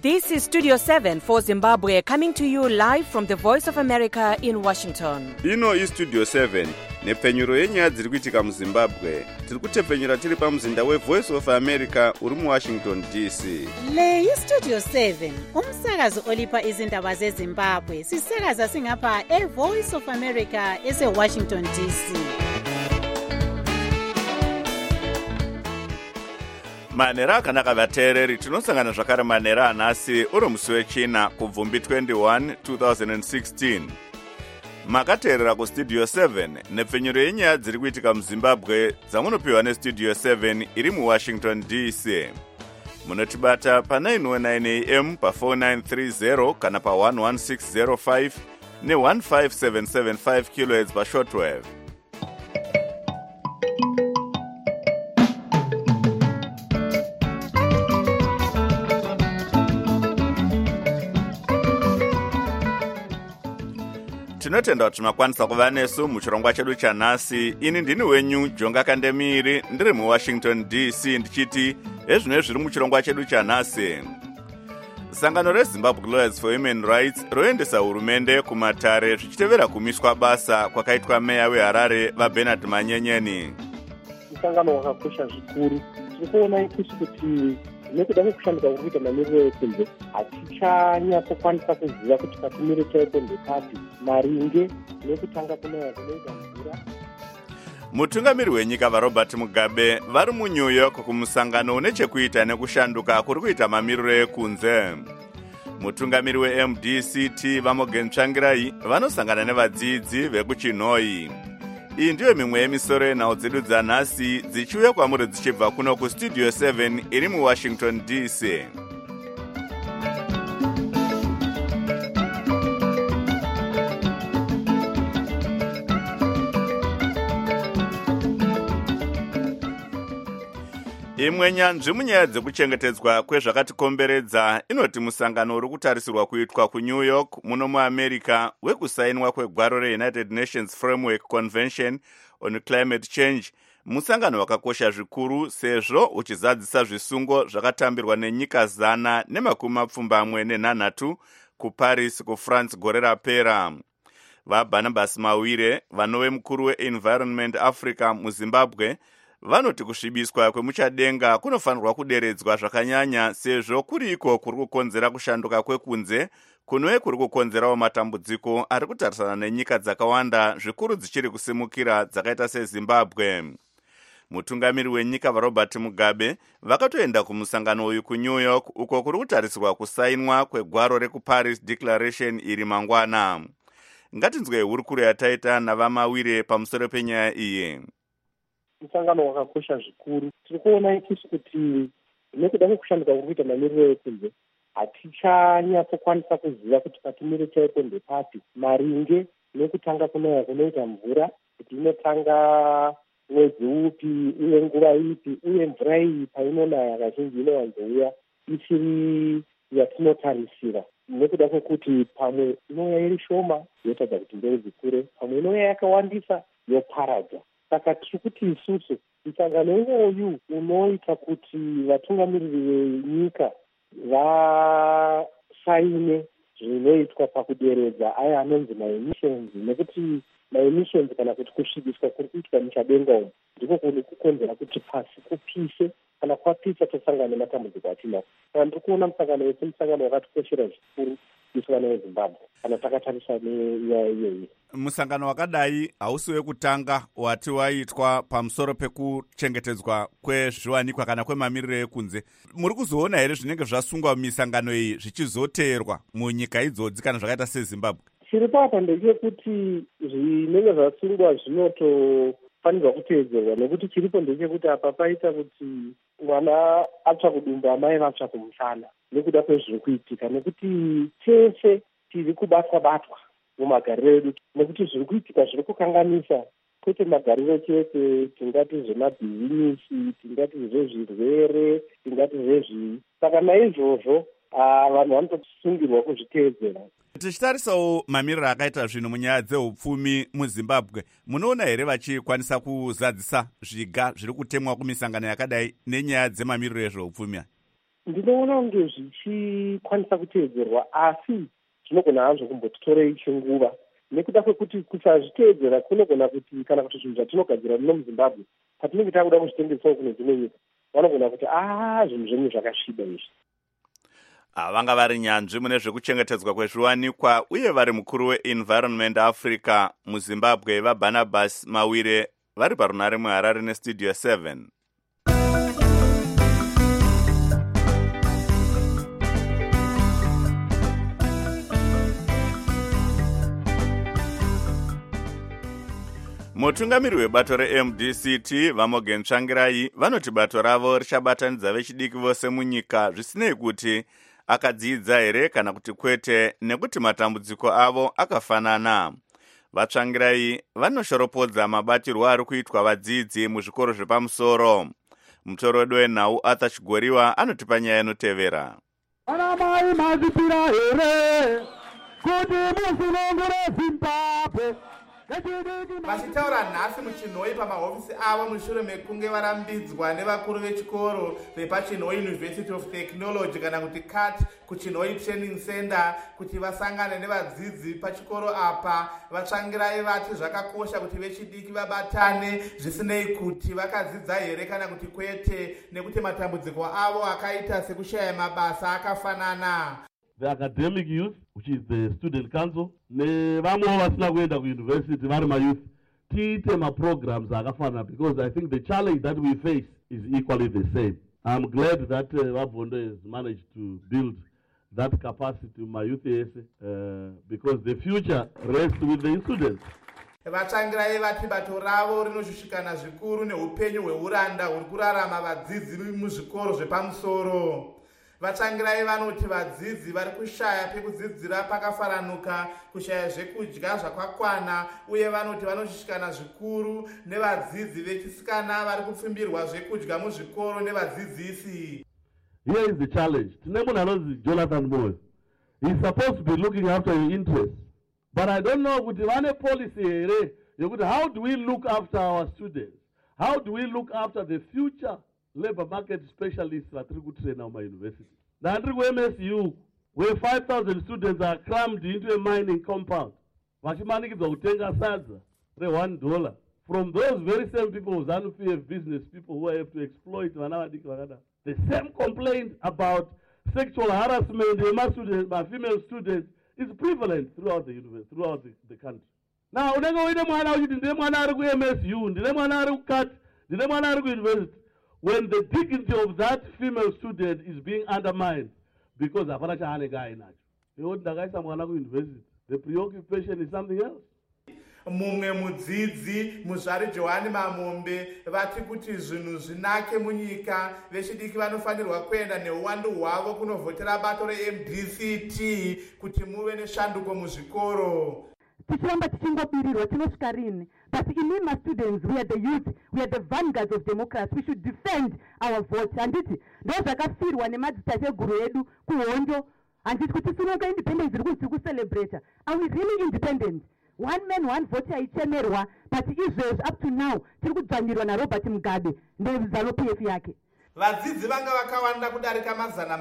This is Studio 7 for Zimbabwe, coming to you live from the Voice of America in Washington. Ino is Studio 7, nepfenyuro yenyaya dziri kuitika muZimbabwe. Tiri kutepfenyura tiri pamuzinda weVoice of America uri muWashington DC. Le iStudio 7, umsakazo olipa izindaba zeZimbabwe. Sisakaza singapha eVoice of America eseWashington DC. Manera akanaka vateereri, tinosangana zvakare manera anhasi uri musi wechina kubvumbi 21 2016. Makateerera kuStudio 7 nepfenyuro yenyaya dziri kuitika muZimbabwe dzamunopiwa neStudio 7 iri muWashington DC. Munotibata pa 919 AM pa 4930 kana pa 11605 ne15775 kHz pa shortwave. Tinotenda kuti makwanisa kuva nesu muchirongwa chedu chanhasi. Ini ndini wenyu Jonga Kandemiri, ndiri muWashington DC ndichiti ezvino zviri muchirongwa chedu chanhasi. Sangano reZimbabwe Lawyers for Human Rights roendesa hurumende kumatare zvichitevera kumiswa basa kwakaitwa meya weHarare vaBernard Manyenyeni. Musangano wakakosha zvikuru. Tiri kuona ikusi kuti nekuda kwekushanduka kurikuita mamiriro ekunze hatichanyatokwanisa kuziva kuti patimire chaipo ndepapi maringe nekutanga kunaya kunoita mvura. Mutungamiri wenyika vaRobert Mugabe vari muNew York kumusangano une chekuita nekushanduka kuri kuita mamiriro ekunze. Mutungamiri weMDCT vaMorgan Tsvangirai vanosangana nevadzidzi vekuChinhoyi. Iyi ndiyo mimwe yemisoro yenhau dzedu dzanhasi dzichiuya kwamuri dzichibva kuno kuStudio 7 iri muWashington DC. Imwe nyanzvi munyaya dzekuchengetedzwa kwezvakatikomberedza inoti musangano uri kutarisirwa kuitwa kuNew York muno muAmerica wekusainwa kwegwaro reUnited Nations Framework Convention on Climate Change, musangano wakakosha zvikuru sezvo uchizadzisa zvisungo zvakatambirwa nenyika 126 kuParis kuFrance gore rapera. VaBarnabas Mawire, vanove mukuru weEnvironment Africa muZimbabwe, vanoti kusvibiswa kwemuchadenga kunofanirwa kuderedzwa zvakanyanya sezvo kuriko kuri kukonzera kushanduka kwekunze kunove kuri kukonzerawo matambudziko ari kutarisana nenyika dzakawanda zvikuru dzichiri kusimukira dzakaita seZimbabwe. Mutungamiri wenyika vaRobert Mugabe vakatoenda kumusangano uyu kuNew York uko kuri kutarisirwa kusainwa kwegwaro rekuParis Declaration iri mangwana. Ngatinzwe hurukuro yataita navaMawire pamusoro penyaya iyi. Musangano wakakosha zvikuru. Tiri kuona ikusi kuti nekuda kwekushanduka kurikuita mamiriro ekunze hatichanyatokwanisa kuziva kuti patimire chaipo ndepapi maringe nekutanga kunaya kunoita mvura, kuti inotanga mwedzi upi uye nguva ipi uye mvura iyi painonaya kazhinji inowanzouya ichiri yatinotarisira. Nekuda kwekuti pamwe inouya iri shoma yotadza kuti mberi dzikure, pamwe inouya yakawandisa yoparadza. Saka tiri kuti isusu musangano uyu unoita kuti vatungamiriri venyika vasaine zvinoitwa pakuderedza aya anonzi maemissions, nekuti maemissions kana kuti kusvibiswa kuri kuitwa muchadenga umu ndiko kuri kukonzera kuti pasi kupise, kana kwapisa tosangana nematambudziko atinawo. Saka ndiri kuona musangano wese musangano wakatikoshera zvikuru musangano weZimbabwe kana takatarisa nenyaya iyoyi. Musangano wakadai hausi wekutanga wati waitwa pamusoro pekuchengetedzwa kwezviwanikwa kana kwemamiriro ekunze. Muri kuzoona here zvinenge zvasungwa misangano iyi zvichizoteerwa munyika idzodzi kana zvakaita seZimbabwe? Chiri papa ndechekuti zvinenge zvasungwa zvinotofanirwa kuteedzerwa, nekuti chiripo ndechekuti apa paita kuti mwana atsva kudumba amai vatsva kumusana nekuda kwezviri kuitika, nekuti tese tiri kubatwa mumagariro edu, nekuti zviri kuitika zviri kukanganisa kwete magariro chete, tingati zvemabhizinisi, tingati zvezvirwere, tingati zvezvii. Saka naizvozvo vanhu vanotosungirwa kuzviteedzera. Tichitarisawo mamiriro akaita zvinhu munyaya dzeupfumi muZimbabwe, munoona here vachikwanisa kuzadzisa zviga zviri kutemwa kumisangano yakadai nenyaya dzemamiriro ezveupfumi? ndinoona kunge zvichikwanisa kuteedzerwa, asi zvinogona hazvo kumbotitorei chinguva, nekuda kwekuti kusazviteedzera kunogona kuti kana kuti zvinhu zvatinogadzira muno muZimbabwe patinenge takuda kuzvitengesawo kune dzimwe nyika vanogona kuti zvinhu zvenyu zvakasviba izvi. Vanga vari nyanzvi mune zvekuchengetedzwa kwezviwanikwa uye vari mukuru weEnvironment Africa muZimbabwe vaBarnabas Mawire vari parunare muHarare neStudio 7. Mutungamiri webato reMDCT Vamogen Tsvangirai vanoti bato ravo richabatanidza vechidiki vose munyika zvisinei kuti akadzidza here kana kuti kwete, nekuti matambudziko avo akafanana. Vatsvangirai vanoshoropodza mabatirwo ari kuitwa vadzidzi muzvikoro zvepamusoro. Mutoro wedu wenhau Arthur Chigoriwa anotipa nyaya inotevera. Vanamai mazvipira here kuti musunungure Zimbabwe. Vachitaura nhasi muChinhoi pamahofisi avo mushure mekunge varambidzwa nevakuru vechikoro vepaChinhoi University of Technology kana kuti CAT kuChinhoi Training Center kuti vasangane nevadzidzi pachikoro apa. Vatsvangirai vati zvakakosha kuti vechidiki vabatane zvisinei kuti vakadzidza here kana kuti kwete, nekuti matambudziko avo akaita sekushaya mabasa akafanana. The academic youth, which is the student council, nevamwe vasina kuenda kuuniversity vari mayouth, tiite maprograms akafanana, because I think the challenge that we face is equally the same. I'm glad that Vabhondo has managed to build that capacity in my youth because the future rests with the students. Vatsvangirai vati bato ravo rinoshushikana zvikuru neupenyu hweuranda huri kurarama vadzidzi muzvikoro zvepamusoro. Vatsvangirai vanoti vadzidzi vari kushaya pekudzidzira pakafaranuka, kushaya zvekudya zvakakwana, uye vanoti vanoshushikana zvikuru nevadzidzi vechisikana vari kupfimbirwa zvekudya muzvikoro nevadzidzisi. Here is the challenge. Tine munhu anonzi Jonathan Moyo. He's supposed to be looking after your interests. But I don't know kuti vane policy here yokuti how do we look after our students? How do we look after the future labor market specialists vatiri kutraina mumayunivhesiti? Ndandiri kuMSU where 5,000 students are crammed into a mining compound vachimanikidzwa kutenga sadza $1 from those very same people ZANU-PF business people who have to exploit vana vadiki vakadaro. The same complaint about sexual harassment by female students is prevalent throughout the university, throughout the country. Now, unenge uine mwana uchiti ndine mwana ari kuMSU, ndine mwana ari kuCAT, ndine mwana ari kuuniversity, when the dignity of that female student is being undermined because hapana chaanenge ainacho. Yekuti ndakaisa mwana kuuniversity, the preoccupation is something else. Mumwe mudzidzi Muzvari Johani Mamombe vati kuti zvinhu zvinake munyika vechidiki vanofanirwa kuenda neuwandu hwavo kunovhotera bato reMDCT kuti muve neshanduko muzvikoro. Tichiramba tichingobirirwa tinosvika rini? But inimi ma-students, we are the youth, we are the vanguards of democracy. We should defend our vote. Handiti ndozvakafirwa nemadzitateguru edu kuhondo. Handiti kuti tinoka independence iri kuti kucelebrate. Are we really independent? One man, one vote aichemerwa, but Israel up to now tiri kudzvanirwa naRobert Mugabe neZANU-PF yake. Vadzidzi vanga vakawanda kudarika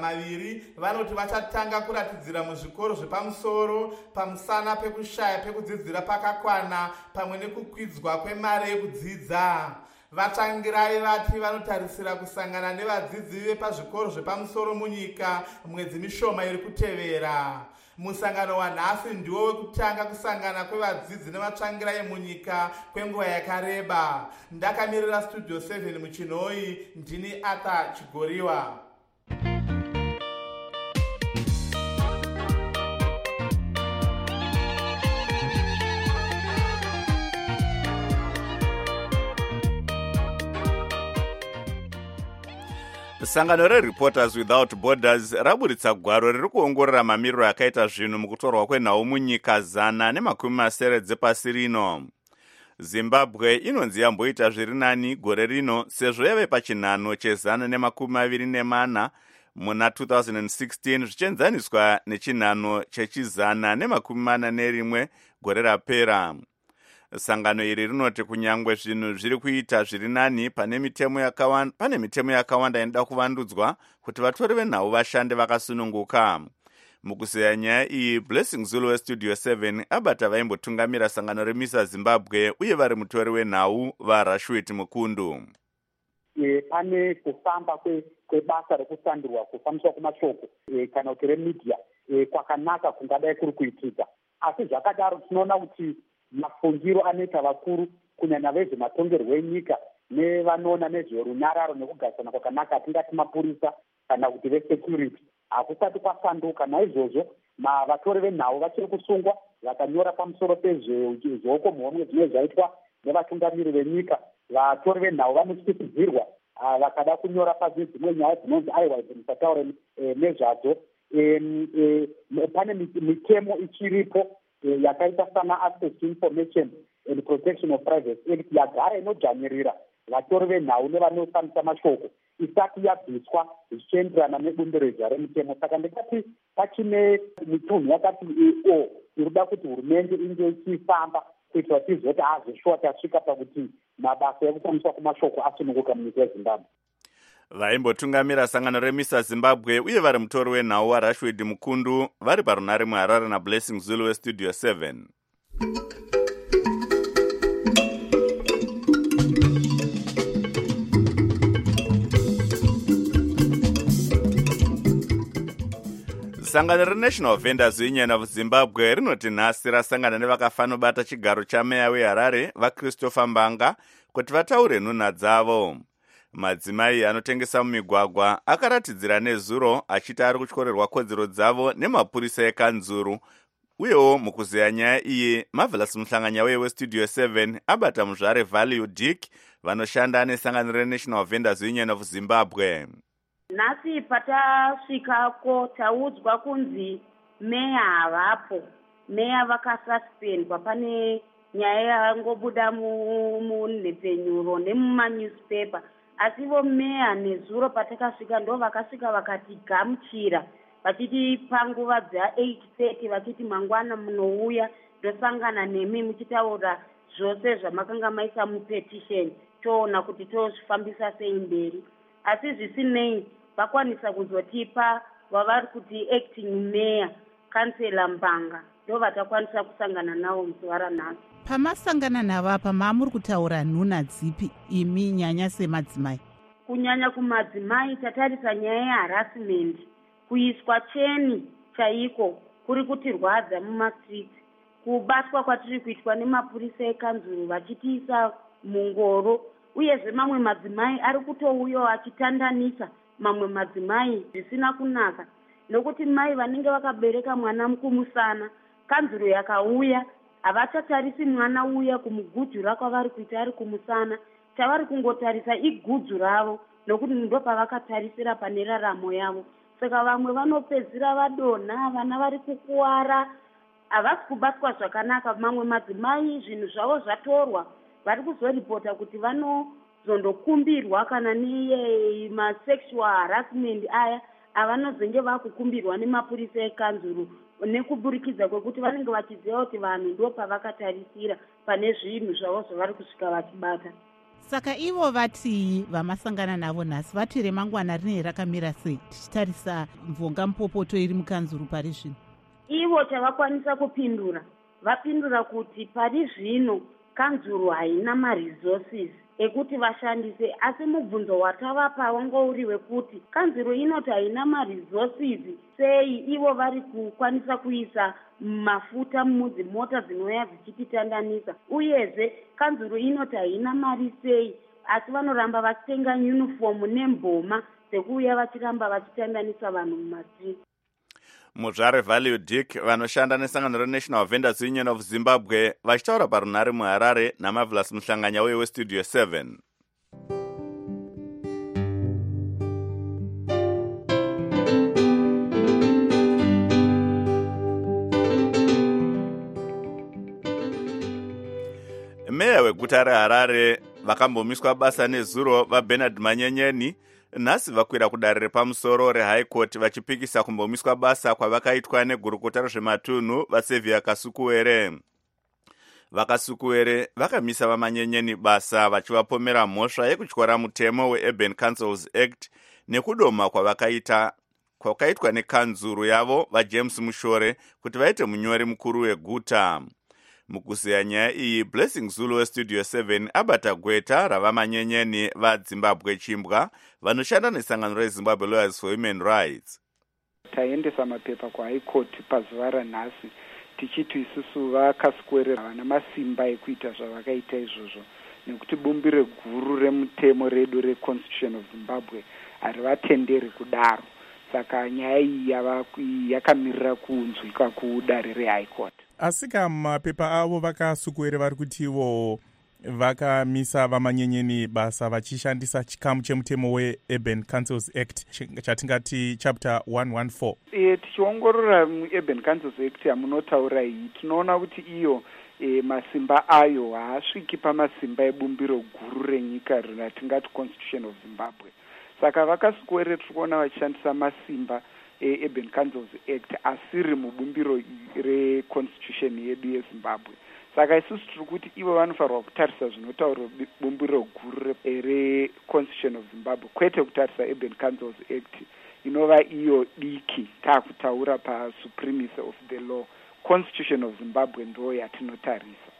200 vanoti vachatanga kuratidzira muzvikoro zvepamusoro pamusana pekushaya pekudzidzira pakakwana pamwe nekukwidzwa kwemari yekudzidza. Vatsvangirai vati vanotarisira kusangana nevadzidzi vepazvikoro zvepamusoro munyika mwedzi mishoma iri kutevera. Musangano wanhasi ndiwo wekutanga kusangana kwevadzidzi nevatsvangirai munyika kwenguva yakareba. Ndakamirira Studio 7 muChinhoi, ndini Arthur Chigoriwa. Sangano reReporters Without Borders raburitsa gwaro riri kuongorora mamiriro akaita zvinhu mukutorwa kwenhau munyika 170 dzepasi rino. Zimbabwe inonzi yamboita zviri nani gore rino sezvo yave pachinhano che124 muna 2016 zvichienzaniswa nechinhano che141 gore rapera. Sangano iri rinoti kunyangwe zvinhu zviri kuita zviri nani pane mitemo yakawanda inoda kuvandudzwa kuti vatori venhau vashande vakasununguka. Mukuzeya nyaya iyi, Blessing Zulu weStudio 7 abata vaimbotungamira sangano remisa Zimbabwe uye vari mutori wenhau vaRashwet Mukundu. Pane kufamba kwebasa rekusandurwa kufambiswa kwemashoko kana kuti remedia kwakanaka kungadai kuri kuitika. Asi zvakadaro tinoona kuti mafungiro anoita vakuru kunyanya vezvematongerwo enyika nevanoona nezverunyararo nekugarisana kwakanaka atingati mapurisa kana kuti vesecurity hakusati kwasanduka. Naizvozvo vatori venhau vachiri kusungwa vakanyora pamusoro pezveoko mhomwe zvine zvaitwa nevatungamiri venyika. Vatori venhau vanotyisidzirwa vakada kunyora pasi dzimwe nyaya dzinonzi aiwa musataure nezvadzo. Pane mitemo ichiripo yakaita sana Access to Information and Protection of Privacy Act yagara inodzvanyirira vatori venhau nevanofambisa mashoko isati yabviswa zvichienderana nebundirezha remitemo. Saka ndikati pachine mitunhu yakati irikuda kuti hurumende inge ichifamba kuitira kuti izoti azoshuwa tasvika pakuti mabasa ekufambiswa kwemashoko asununguka munyika yeZimbabwe. Vaimbotungamira sangano remisa Zimbabwe uye vari mutori wenhau waRashwet Mukundu vari parunare muHarare naBlessing Zulu weStudio 7. Sangano reNational Vendors Union of Zimbabwe rinoti nhasi rasangana nevakafanobata chigaro chameya weHarare vaChristopher Mbanga kuti vataure nhunha dzavo. Madzimai anotengesa mumigwagwa akaratidzira nezuro achiti ari kutyorerwa kodzero dzavo nemapurisa ekanzuru. Uyewo mukuzeya nyaya iyi, Marvelous Muhlanganya weStudio 7 abata muzvare Value Dick vanoshanda nesangano reNational Vendors Union of Zimbabwe. Nhasi patasvikako taudzwa kunzi meya havapo. Meya vakasuspendwa. Pane nyaya yangobuda munhepfenyuro nemumanyusipepa. Asi vo meya nezuro patakasvika ndo vakasvika vakatigamuchira vachiti panguva dza8:30 vachiti mangwana munouya ndosangana nemi muchitaura zvose zvamakanga maisa mupetition toona kuti tozvifambisa sei mberi. Asi zvisinei vakwanisa kuzotipa vavari kuti acting mayor kansela Mbanga ndo vatakwanisa kusangana navo muzuva ranhasi. Pamasangana navapa maamuri kutaura nhunha dzipi imi nyanya semadzimai? Kunyanya kumadzimai tatarisa nyaya yeharassment, kuiswa cheni chaiko kuri kutirwadza mumastreet, kubatwa kwatiri kuitwa nemapurisa ekanzuru vachitiisa mungoro, uyezve mamwe madzimai ari kutouya achitandanisa mamwe madzimai zvisina kunaka. Nokuti mai vanenge vakabereka mwana kumusana, kanzuru yakauya havachatarisi mwana uya kumugujura kwavari kuita ari kumusana, chavari kungotarisa igudzu ravo nokuti ndo pavakatarisira pane raramo yavo. Saka vamwe vanopedzira vadonha, vana vari kukuwara, havasi kubatwa zvakanaka. Mamwe madzimai zvinhu zvavo zvatorwa, vari kuzoripota kuti vanozondokumbirwa kana masexual harassment aya avanozenge vakukumbirwa nemapurisa ekanzuru, nekuburikidza kwekuti vanenge vachiziva kuti vanhu ndo pavakatarisira pane zvinhu zvavo zvavari kusvika vachibata. Saka ivo vati vamasangana navo nhasi vati remangwana rine rakamira sei tichitarisa mvonga mupopoto iri mukanzuru pari zvino? Ivo chavakwanisa kupindura, vapindura kuti pari zvino kanzuru haina maresources ekuti vashandise. Asi mubvunzo watavapa wangouri wekuti kanzuru inoti haina maresources sei ivo vari kukwanisa kuisa mafuta mudzimota dzinouya dzichititandanisa. Uyezve kanzuru inoti haina mari sei, asi vanoramba vachitenga uniform nemboma dzekuuya vachiramba vachitandanisa vanhu mumastreet. Muzvare Value Dick vanoshanda nesangano reNational Vendors Union of Zimbabwe vachitaura parunare muHarare naMarvelous Muhlanganya weStudio 7. Meya weguta reHarare vakambomiswa basa nezuro vaBernard Manyenyeni nhasi vakwira kudare repamusoro reHigh Court vachipikisa kumbomiswa basa kwavakaitwa negurukota rezvematunhu vaSevia Kasukuwere. vakasukuwere vakamisa vamanyenyeni basa vachivapomera mhosva yekutyora mutemo weurban councils act nekudoma kwakaitwa nekanzuru yavo vajames mushore kuti vaite munyori mukuru weguta. Mukuzeya nyaya iyi, Blessing Zulu westudio 7 abata gweta ravamanyenyeni vaZimbabwe chimbwa vanoshanda nesangano reZimbabwe Lawyers for Human Rights. Taendesa mapepa kuHigh Court pazuva ranhasi tichiti isusu vakasukwerera vana masimba ekuita zvavakaita izvozvo nekuti bumbiro guru remutemo redu reConstitution of Zimbabwe harivatenderi kudaro. Saka nyaya iyi yakamirira kunzwika kudare reHigh Court. Asika mapepa avo vakasukuwere vari kutivo vakamisa vamanyenyeni basa vachishandisa chikamu chemutemo weUrban Councils Act chatingati chapter 114. Tichiongorora muUrban Councils Act yamunotaura iyi tinoona kuti iyo masimba ayo haasviki pamasimba ebumbiro guru renyika ratingati Constitution of Zimbabwe. Saka vakasukuwere tikuona vachishandisa masimba Urban Councils Act asiri mubumbiro reconstitution yedu yeZimbabwe. Saka isusu tiri kuti ivo vanofanirwa kutarisa zvinotaura bumbiro guru reconstitution of Zimbabwe kwete kutarisa Urban Councils Act inova iyo diki taakutaura pasupremacy of the law. Constitution of Zimbabwe ndo yatinotarisa.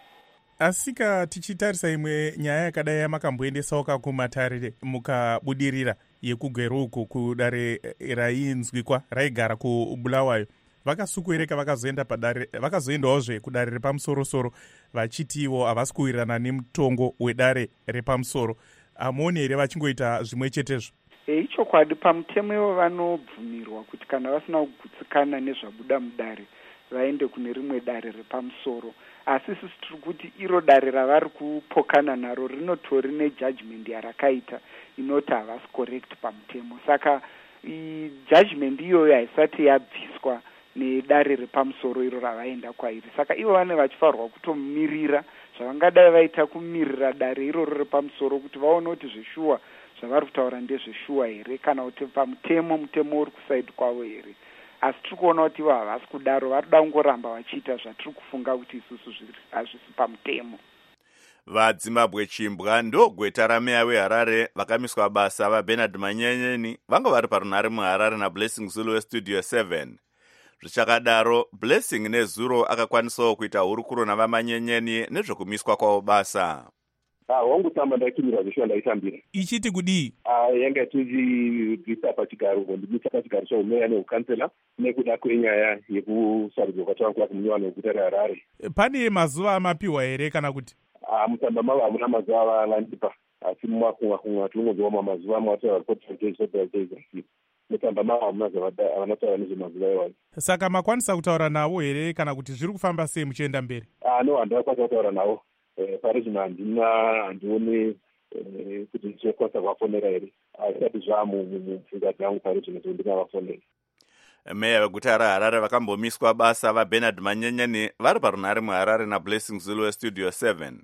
Asika tichitarisa imwe nyaya yakadai yamakamboendesawo kakumatare mukabudirira yekugweruku kudare rainzwikwa raigara kuBulawayo, vakasukuwereka vakazoenda padare, vakazoendawozve kudare repamusoro-soro vachitiwo havasi kuwirirana nemutongo wedare repamusoro. Hamuoni here vachingoita zvimwe chetezvo? Ichokwadi, pamutemo ivo vanobvumirwa kuti kana vasina kugutsikana nezvabuda mudare vaende kune rimwe dare repamusoro. Asi isusu tiri kuti iro dare ravari kupokana naro rinotori nejudgment yarakaita inoti havasi correct pamutemo. Saka judgment iyoyo haisati yabviswa nedare repamusoro iro ravaenda kwairi. Saka ivo vane vachifanirwa kutomirira zvavangadai vaita kumirira dare iroro repamusoro kuti vaone kuti zveshuwa zvavari kutaura ndezveshuwa here kana kuti mutemo uri kusaidi kwavo here. Asi tiri kuona kuti ivo havasi kudaro, varida kungoramba vachiita zvatiri kufunga kuti isusu hazvisi pamutemo. VaZimbabwe chimbwa ndo gweta rameya weHarare vakamiswa basa vaBernard Manyenyeni vanga vari parunhare muHarare naBlessing Zulu westudio 7. Zvichakadaro, Blessing neZulu akakwanisawo kuita hurukuro navamanyenyeni nezvokumiswa kwavo basa. Wangu tamba ndakimirwa zveshuwa ndaitambira. Ichiti kudii? Yanga tichibvisa pachigaro, ndibvisa pachigaro chaumeya neukansela nekuda kwenyaya yekusarudzwa kwatanga kumunyowani weguta reHarare. Pane mazuva amapiwa here kana kuti? Mutamba mava hamuna mazuva avandipa. Asi mumakunga tinongoziva mazuva amataura kuti mutamba mava hamuna zvavanotaura nezvemazuva iwayo. Saka makwanisa kutaura navo here kana kuti zviri kufamba sei muchienda mberi? No, handakwanisa kutaura navo. Pari zvino handioni kuti ndichokwanisa kuvafonera here. Asati zvamupfungwa dzangu pari zvino kuti ndingavafonera. Meya veguta reHarare vakambomiswa basa vaBernard Manyenyeni vari parunhare muHarare naBlessing Zulu westudio 7.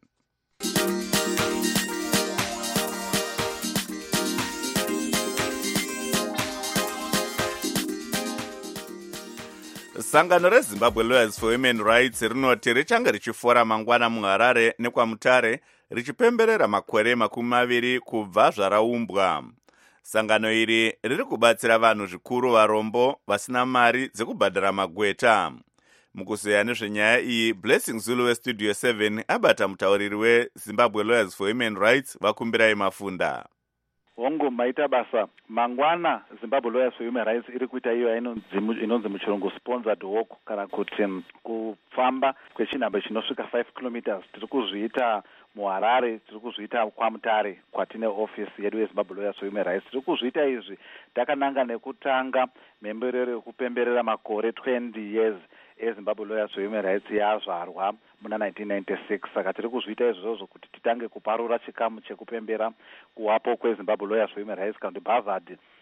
Sangano reZimbabwe Lawyers for Human Rights rinoti richanga richifora mangwana muHarare nekwaMutare richipemberera makore 20 kubva zvaraumbwa. Sangano iri riri kubatsira vanhu zvikuru varombo vasina mari dzekubhadhara magweta. Mukuzeya nezvenyaya iyi, Blessing Zulu westudio 7 abata mutauriri weZimbabwe Lawyers for Human Rights Vakumbirai Mafunda. Hongo maita basa mangwana Zimbabwe Lawyers for Human Rights iri kuita iyo inonzi muchirungu sponsored walk kana kuti kufamba kwechinhamba chinosvika 5 km. Tiri kuzviita muHarare, tiri kuzviita kwaMutare kwatine office yedu yeZimbabwe Lawyers for Human Rights. Tiri kuzviita izvi takananga nekutanga mhemberero yekupemberera makore 20 years eZimbabwe Lawyers for Human Rights yazvarwa muna 1996. Saka tiri kuzviita izvozvo kuti titange kuparura chikamu chekupembera kuwapo kweZimbabwe Lawyers for Human Rights kana kuti Harvard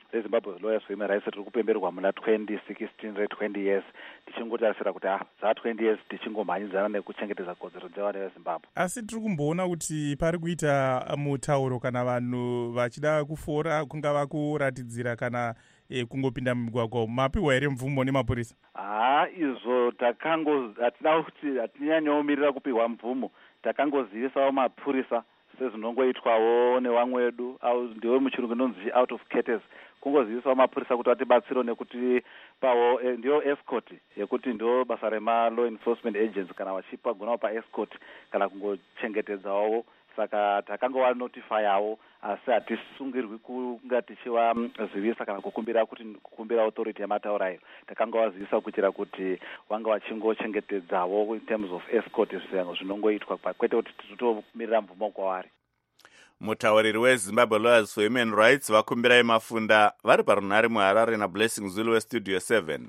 rezimbabwe lawyers for human rights riri kupemberwa muna 2016 re20 years tichingotarisira kuti za20 years tichingomhanyidzana nekuchengetedza kodzero dzevana vezimbabwe. Asi tiri kumboona kuti pari kuita mutauro kana vanhu vachida kufora kungava kuratidzira kana kungopinda mumigwagwa mapiwa here mvumo nemapurisa? Izvo hatina kuti hatinyanyaomirira kupiwa mvumo, takangozivisawo mapurisa sezvinongoitwawo nevamwe vedu, ndiwo muchirungu inonzi out of courtesy, kungozivisawo mapurisa kuti vatibatsiro nekuti pawo ndiyo escort yekuti ndo basa rema-law enforcement agents kana vachipagonawo paescort kana kungochengetedzawo. Saka takangova notifyawo asi hatisungirwi kunga tichivazivisa kana kukumbira authority yemataurayo. Takangovazivisa kuitira kuti vanga vachingochengetedzawo in terms of escort zvinongoitwa kwete kuti titomirira mvumo kwavari. Mutauriri weZimbabwe Lawyers for Human Rights vakumbirai Mafunda vari parunhare muHarare naBlessing Zulu weStudio 7.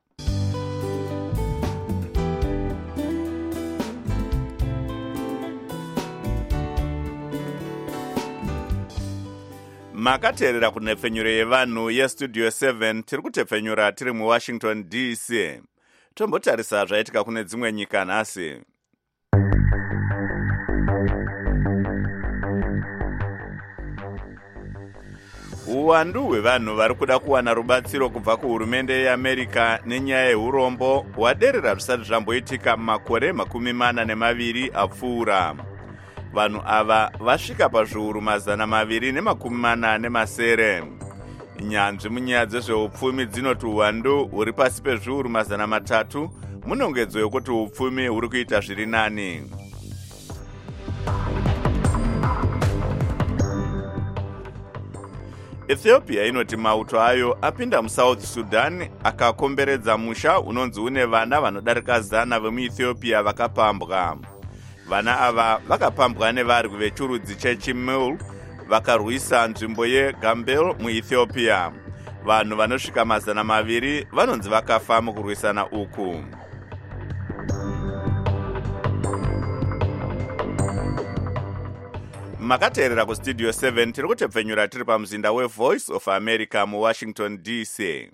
Makateerera kunhepfenyuro yevanhu yeStudio 7 tiri kutepfenyura tiri muWashington DC. Tombotarisa zvaitika kune dzimwe nyika nhasi. Uwandu hwevanhu vari kuda kuwana rubatsiro kubva kuhurumende yeAmerica nenyaya yeurombo hwaderera zvisati zvamboitika mumakore 42 apfuura. Vanhu ava vasvika pazviuru 240. Nyanzvi munyaya dzezveupfumi dzinoti uwandu huri pasi pezviuru 300 munongedzo yekuti upfumi huri kuita zviri nani. Ethiopia inoti mauto ayo apinda muSouth Sudan akakomberedza musha unonzi une vana vanodarika 100 vemuEthiopia vakapambwa. Vana ava vakapambwa nevarwi vechurudzi cheChimul vakarwisa nzvimbo yeGambel muEthiopia. Vanhu vanosvika 200 vanonzi vakafa mukurwisana uku. Makateerera kuStudio 7 tiri kutepfenyura tiri pamuzinda weVoice of America muWashington DC.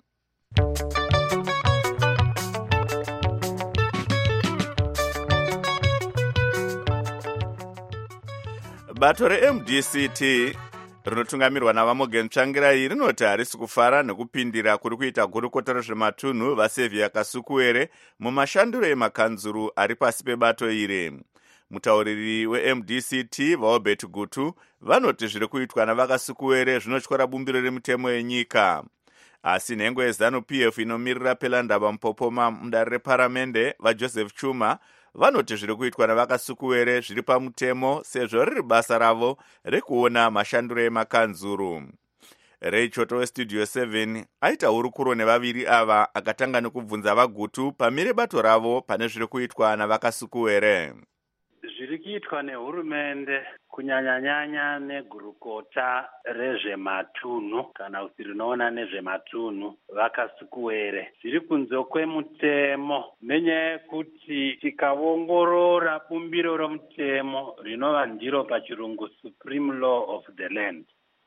Bato reMDCT rinotungamirwa navaMorgan Tsvangirai rinoti harisi kufara nekupindira kuri kuita gurukota rezvematunhu vaSaviour Kasukuwere mumashanduro emakanzuru ari pasi pebato iri. Mutauriri weMDCT vaObert Gutu vanoti zviri kuitwa navakasukuwere zvinotyora bumbiro remutemo yenyika. Asi nhengo yeZanu-PF inomirira Pelandaba Mupopoma mudare reparamende vaJoseph Chuma vanoti zviri kuitwa navakasukuwere zviri pamutemo sezvo riri basa ravo rekuona mashanduro emakanzuru. Ray Choto weStudio 7 aita hurukuro nevaviri ava akatanga nekubvunza vaGutu pamire bato ravo pane zviri kuitwa navakasukuwere. Zviri kuitwa nehurumende kunyanya-nyanya negurukota rezvematunhu kana kuti rinoona nezvematunhu vakasukuwere zviri kunze kwemutemo, nenyaya yekuti tikaongorora bumbiro romutemo rinova ndiro pachirungu Supreme Law of the Land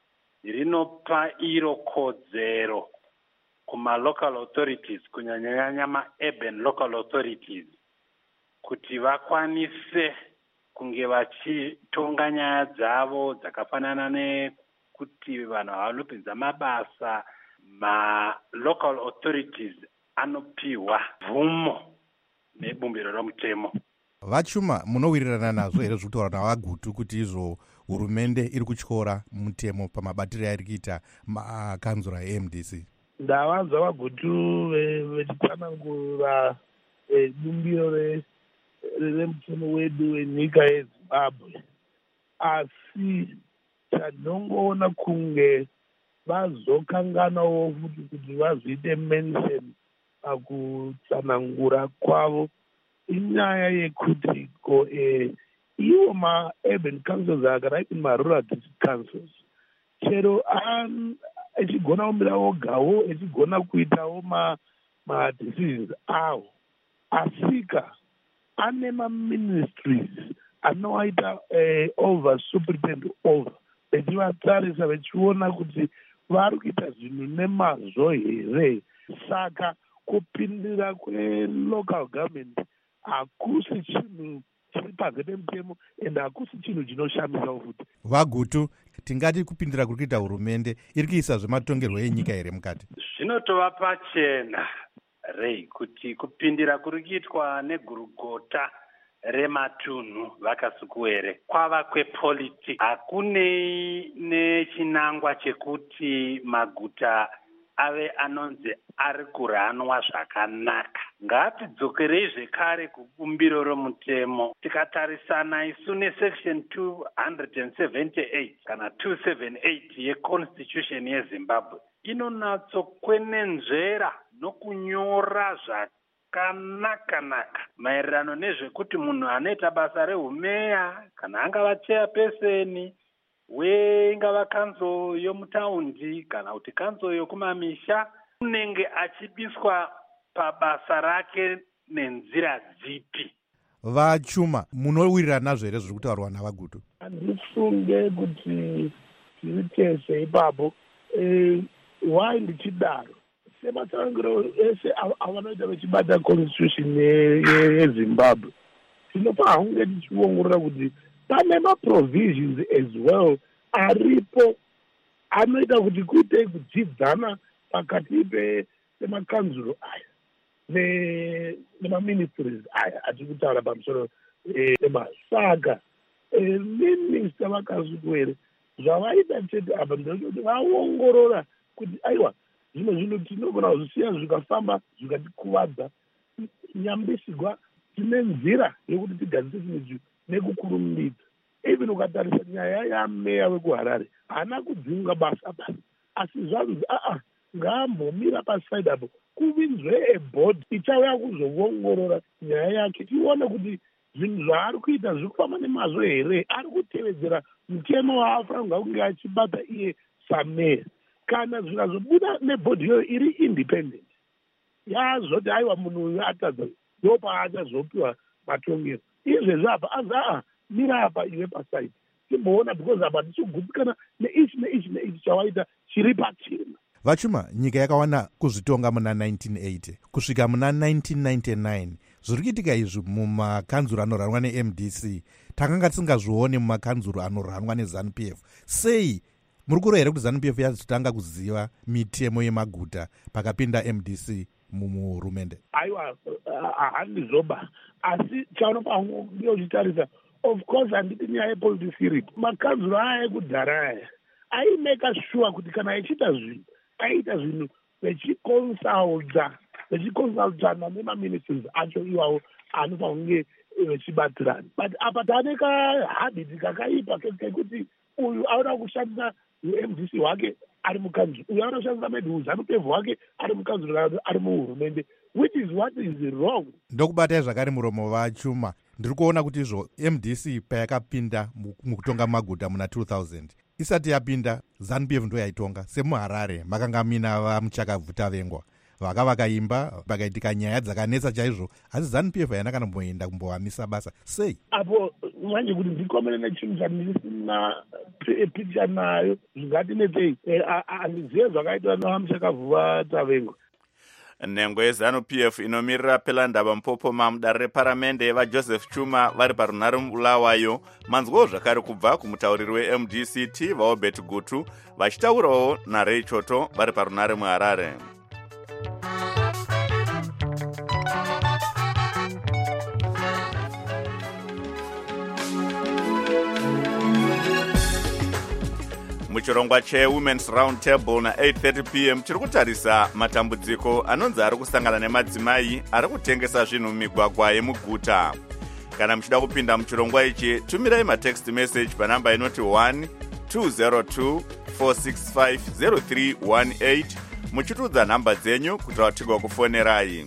rinopa iro kodzero kuma-local authorities kunyanya-nyanya ma-urban local authorities kuti vakwanise kunge vachitonga nyaya dzavo dzakafanana nekuti vanhu havanopinza mabasa. Ma-local authorities anopiwa bvumo nebumbiro romutemo. Vachuma munowirirana nazvo here zvekutaura navaGutu kuti izvo hurumende iri kutyora mutemo pamabatiro airi kuita makanzura eMDC? Ndavanzwa vaGutu vechitsanangura bumbiro remutemo wedu wenyika yeZimbabwe, asi chandongoona kunge vazokanganawo futi kuti vazoite mention pakutsanangura kwavo inyaya yekuti iwo ma-urban councils akadaiti ma-rural district councils chero echigona kumira ogawo echigona kuitawo ma-decisions awo, asika ane ma-ministries anowaita over superintendent over, vechivatarisa vechiona kuti vari kuita zvinhu nemazvo here? Saka kupindira kwelocal government hakusi chinhu chiri panze pemutemo ende hakusi chinhu chinoshamisa futi. Vagutu, tingati kupindira kuri kuita hurumende iri kuisa zvematongerwo enyika here mukati? Zvinotova pachena rei kuti kupindira kuri kuitwa negurugota rematunhu vakasukuwere kwava kwepolitics. Hakunei nechinangwa chekuti maguta ave anonzi ari kuranwa zvakanaka. Ngatidzokerei zvekare kubumbiro romutemo. Tikatarisana isu nesection 278 kana 278 yeconstitution yeZimbabwe inonatsokwenenzvera nokunyora zvakanaka maererano nezvekuti munhu anoita basa rehumeya kana angava chairperson ingava kanzo yomutaundi kana kuti kanzo yokumamisha unenge achibiswa pabasa rake nenzira dzipi. Vachuma, munowirirana nazvo here zviri kutaurwa navagutu? Handifunge kuti tiri tese ipapo. Why ndichidaro? Sematsangiro ese avanoita vachibata constitution yeZimbabwe, tinopa hunge tichiongorora kuti pane maprovisions as well aripo anoita kuti kuite kudzidzana pakati pemakanzuro aya nemaministries aya atiri kutaura pamusoro emasaka. Minister vakasukuwere zvavaita chete apa ndezvekuti vaongorora kuti aiwa zvino tinogona kuzvisiya zvikafamba zvikatikuwadza, nyambisigwa tine nzira yekuti tigadzise chinhu nekukurumidza. Even ukatarisa nyaya yameya wekuHarare haana kudzinga basa asi zvanzi ngaambomira paside apo kuvinzwe ebhodi ichauya kuzoongorora nyaya yake tione kuti zvinhu zvaari kuita zviri kufamba nemazvo here, ari kutevedzera mutemo waafanirwa kunge achibata iye sameya. Kana zvikazobuda nebhodhi iyoyo iri independent yazoti aiwa munhu uyu atadza ndopaachazopiwa matongero. Izvezvi apa anzi mira apa iwe pasaidi timboona because apa tichigutsikana neichi chawaita chiri pachena. Vachuma, nyika yakawana kuzvitonga muna 1980 kusvika muna 1999 zviri kuitika izvi mumakanzuro anorhanwa neMDC takanga tisingazvioni mumakanzuro anorhanwa neZANU-PF. Sei muri kureva here kuti ZANU-PF yazotanga kuziva mitemo yemaguta pakapinda MDC muhurumende? Aiwa, handizoba asi chaunofaniwa uchitarisa, of course handiti nyaya yepolitics iripo. Makanzuro aya ekudhara aya aimeka sure kuti kana achiita zvinhu aita zvinhu vechikonsultana nemaministries acho iwawo anofanira kunge vechibatirana. But apa tane kahabiti kakaipa kekuti uyu auda kushandisa MDC wake ari mukanzuro, uyu auda kushandisa maybe ZANU-PF wake ari mukanzuro ari muhurumende, which is what is wrong. Ndokubatai zvakare muromo Vachuma, ndiri kuona kuti izvo MDC payakapinda mukutonga maguta muna 2000 isati yapinda ZANU-PF ndo yaitonga. SemuHarare makanga mina vamuchakavhuta vengwa vakaimba pakaitika nyaya dzakanetsa chaizvo, asi ZANU-PF haina kana kumboenda kumbohamisa basa. Sei apo manje kuti ndikomene nechinhu chandisina picture nayo zvingatinetsei? Handizive zvakaitwa navamuchakavhuta vengwa. Nhengo yeZANU-PF inomirira Pelandaba Mpopoma mudare reparamende vaJoseph Chuma vari parunhare Bulawayo manzwawo zvakare kubva kumutauriri weMDC vaObert Gutu vachitaurawo naRay Choto vari parunhare muHarare. Muchirongwa cheWomen's Round Table na 8:30 p.m. tiri kutarisa matambudziko anonzi ari kusangana nemadzimai ari kutengesa zvinhu mumigwagwa yemuguta. Kana muchida kupinda muchirongwa ichi, tumirai matext message panamba inoti 1-202-465-0318 muchitudza nhamba dzenyu kuti vatigwa kufonerai.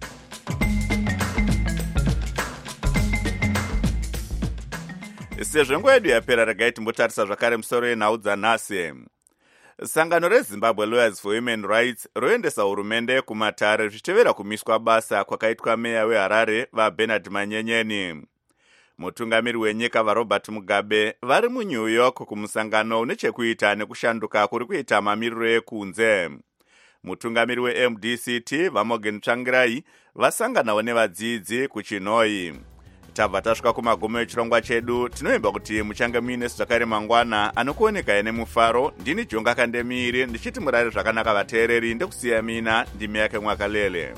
Sezvo nguva yedu yapera, regai timbotarisa zvakare musoro yenhau dzanhasi. Sangano reZimbabwe Lawyers for Human Rights roendesa hurumende kumatare zvichitevera kumiswa basa kwakaitwa meya weHarare vaBernard Manyenyeni. mutungamiri wenyika varobert mugabe vari munew york kumusangano une chekuita nekushanduka kuri kuita mamiriro ekunze. Mutungamiri weMDCT vaMorgan Tsvangirai vasanganawo nevadzidzi kuChinoi. Tabva tasvika kumagumo echirongwa chedu, tinoimba kuti muchange muine zvakare mangwana anokuoneka ine mufaro. Ndini Jonga Kandemiri ndichiti murare zvakanaka vateereri, ndekusiya mina ndimi yake Mwakalele.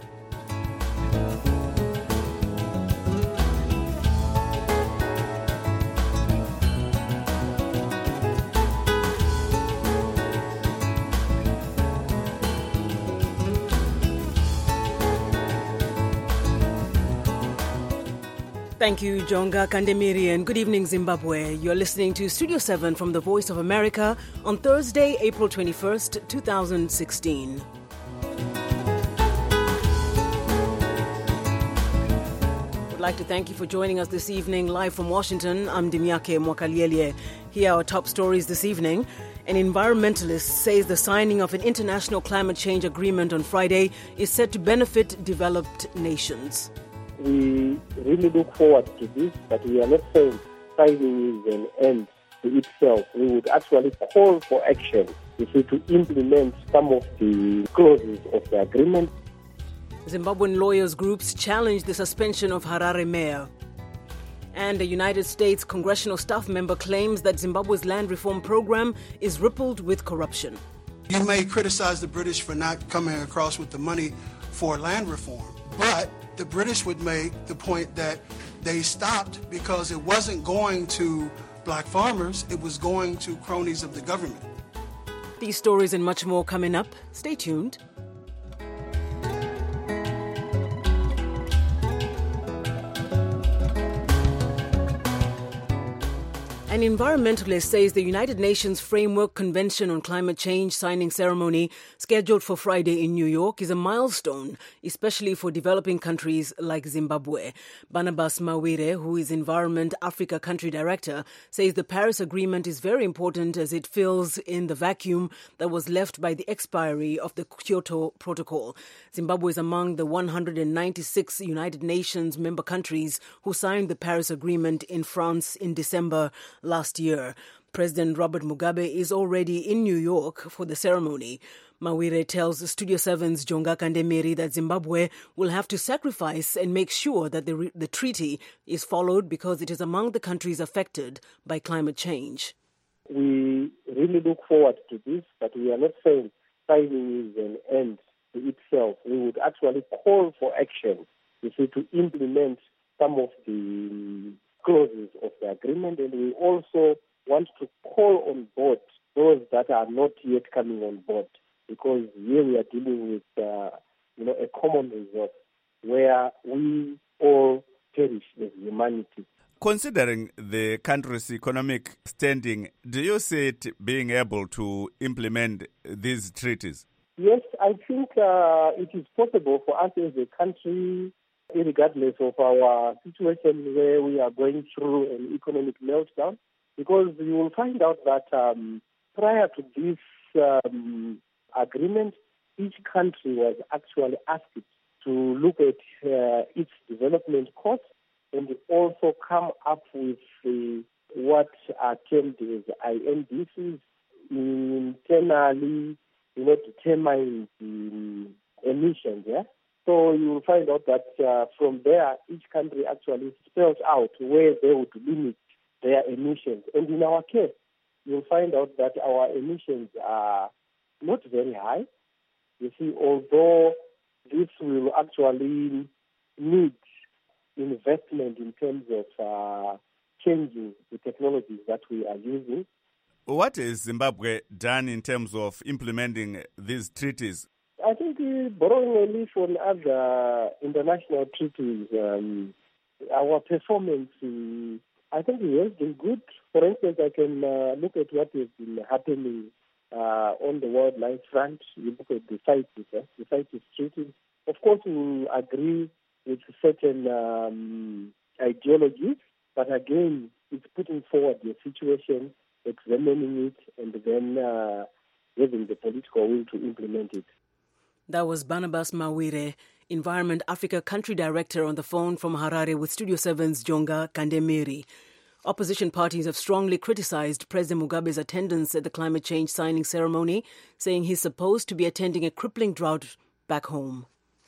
Thank you, Jonga Kandemiri, and good evening, Zimbabwe. You're listening to Studio 7 from the Voice of America on Thursday, April 21st, 2016. I'd like to thank you for joining us this evening live from Washington. I'm Dimyake Mwakalele. Here are our top stories this evening. An environmentalist says the signing of an international climate change agreement on Friday is set to benefit developed nations. We really look forward to this, but we are not saying signing is an end to itself. We would actually call for action to implement some of the clauses of the agreement. Zimbabwean lawyers groups challenge the suspension of Harare mayor. And a United States congressional staff member claims that Zimbabwe's land reform program is rippled with corruption. You may criticize the British for not coming across with the money for land reform, but the British would make the point that they stopped because it wasn't going to black farmers, it was going to cronies of the government. These stories and much more coming up. Stay tuned. An environmentalist says the United Nations Framework Convention on Climate Change signing ceremony scheduled for Friday in New York is a milestone, especially for developing countries like Zimbabwe. Barnabas Mawire, who is Environment Africa Country Director, says the Paris Agreement is very important as it fills in the vacuum that was left by the expiry of the Kyoto Protocol. Zimbabwe is among the 196 United Nations member countries who signed the Paris Agreement in France in December last year. President Robert Mugabe is already in New York for the ceremony. Mawire tells Studio 7's Jonga Kandemiri that Zimbabwe will have to sacrifice and make sure that the treaty is followed because it is among the countries affected by climate change. We really look forward to this, but we are not saying signing is an end to itself. We would actually call for action to implement some of the clauses of the agreement, and we also want to call on board those that are not yet coming on board, because here we are dealing with a common resource where we all perish as humanity. Considering the country's economic standing, do you see it being able to implement these treaties? Yes, I think it is possible for us as a country, regardless of our situation where we are going through an economic meltdown, because you will find out that prior to this agreement, each country was actually asked to look at its development costs and also come up with what are termed as INDCs, internally determine the emissions, yeah? So you will find out that from there, each country actually spells out where they would limit their emissions. And in our case, you'll find out that our emissions are not very high. You see, although this will actually need investment in terms of changing the technologies that we are using. What has Zimbabwe done in terms of implementing these treaties? I think borrowing a leaf on other international treaties, our performance, I think it has been good. For instance, I can look at what has been happening on the wildlife front. You look at the CITES treaty. Of course, we agree with certain ideologies, but again, it's putting forward the situation, examining it, and then having the political will to implement it. That was Barnabas Mawire, Environment Africa Country Director on the phone from Harare with Studio 7's Jonga Kandemiri. Opposition parties have strongly criticized President Mugabe's attendance at the climate change signing ceremony, saying he's supposed to be attending a crippling drought back home.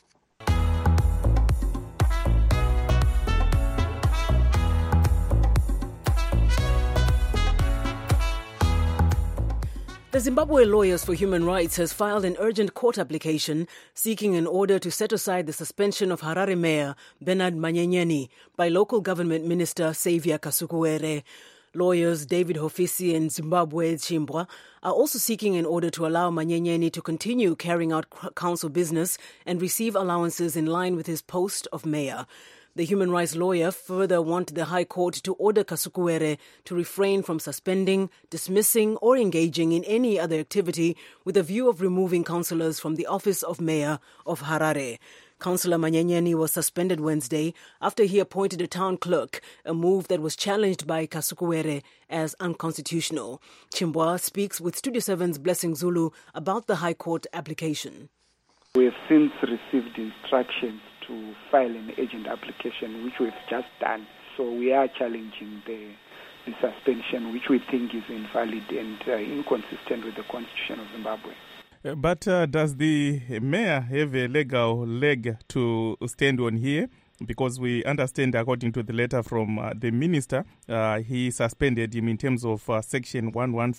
The Zimbabwe Lawyers for Human Rights has filed an urgent court application seeking an order to set aside the suspension of Harare Mayor Bernard Manyenyeni by local government minister Xavier Kasukuwere. Lawyers David Hofisi and Zimbabwe Chimbwa are also seeking an order to allow Manyenyeni to continue carrying out council business and receive allowances in line with his post of mayor. The human rights lawyer further wanted the High Court to order Kasukuwere to refrain from suspending, dismissing or engaging in any other activity with a view of removing councillors from the office of mayor of Harare. Councillor Manyenyeni was suspended Wednesday after he appointed a town clerk, a move that was challenged by Kasukuwere as unconstitutional. Chimbwa speaks with Studio 7's Blessing Zulu about the High Court application. We have since received instructions to file an urgent application, which we've just done. So we are challenging the suspension, which we think is invalid and inconsistent with the Constitution of Zimbabwe. But does the mayor have a legal leg to stand on here? Because we understand, according to the letter from the minister, he suspended him in terms of Section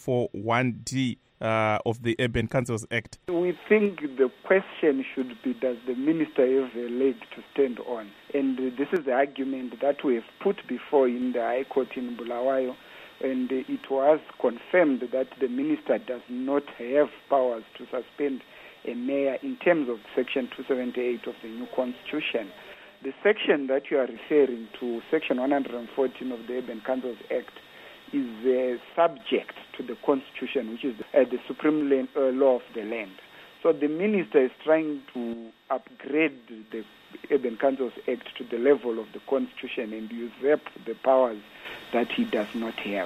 1141D of the Urban Councils Act. We think the question should be, does the minister have a leg to stand on? And this is the argument that we have put before in the High Court in Bulawayo, and it was confirmed that the minister does not have powers to suspend a mayor in terms of Section 278 of the new Constitution. The section that you are referring to, Section 114 of the Urban Councils Act, is subject to the Constitution, which is the supreme law of the land. So the minister is trying to upgrade the Urban Councils Act to the level of the Constitution and usurp the powers that he does not have.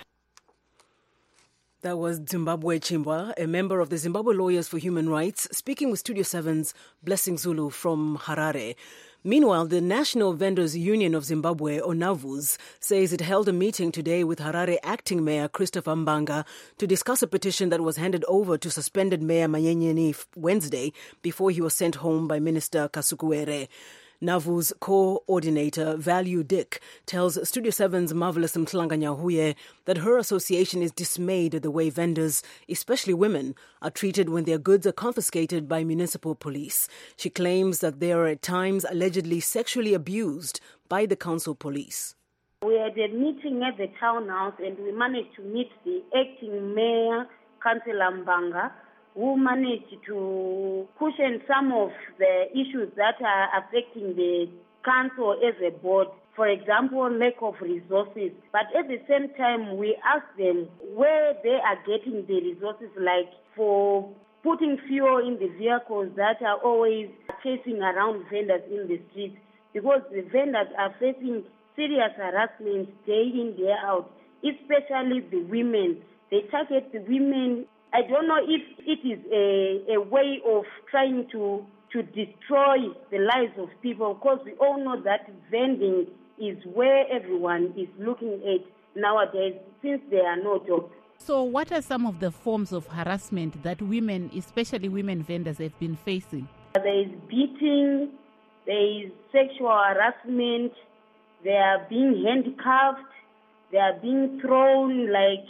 That was Zimbabwe Chimbwa, a member of the Zimbabwe Lawyers for Human Rights, speaking with Studio 7's Blessing Zulu from Harare. Meanwhile, the National Vendors Union of Zimbabwe, ONAVUZ, says it held a meeting today with Harare Acting Mayor Christopher Mbanga to discuss a petition that was handed over to suspended Mayor Manyenyeni Wednesday before he was sent home by Minister Kasukuwere. NAVU's coordinator, Value Dick, tells Studio 7's Marvelous Mtlanganyahuye that her association is dismayed at the way vendors, especially women, are treated when their goods are confiscated by municipal police. She claims that they are at times allegedly sexually abused by the council police. We had a meeting at the townhouse and we managed to meet the acting mayor, Councillor Mbanga, who managed to cushion some of the issues that are affecting the council as a board. For example, lack of resources. But at the same time, we asked them where they are getting the resources, like for putting fuel in the vehicles that are always chasing around vendors in the streets, because the vendors are facing serious harassment day in, day out, especially the women. They target the women. I don't know if it is a way of trying to destroy the lives of people, because we all know that vending is where everyone is looking at nowadays since there are no jobs. So what are some of the forms of harassment that women, especially women vendors, have been facing? There is beating, there is sexual harassment, they are being handcuffed, they are being thrown like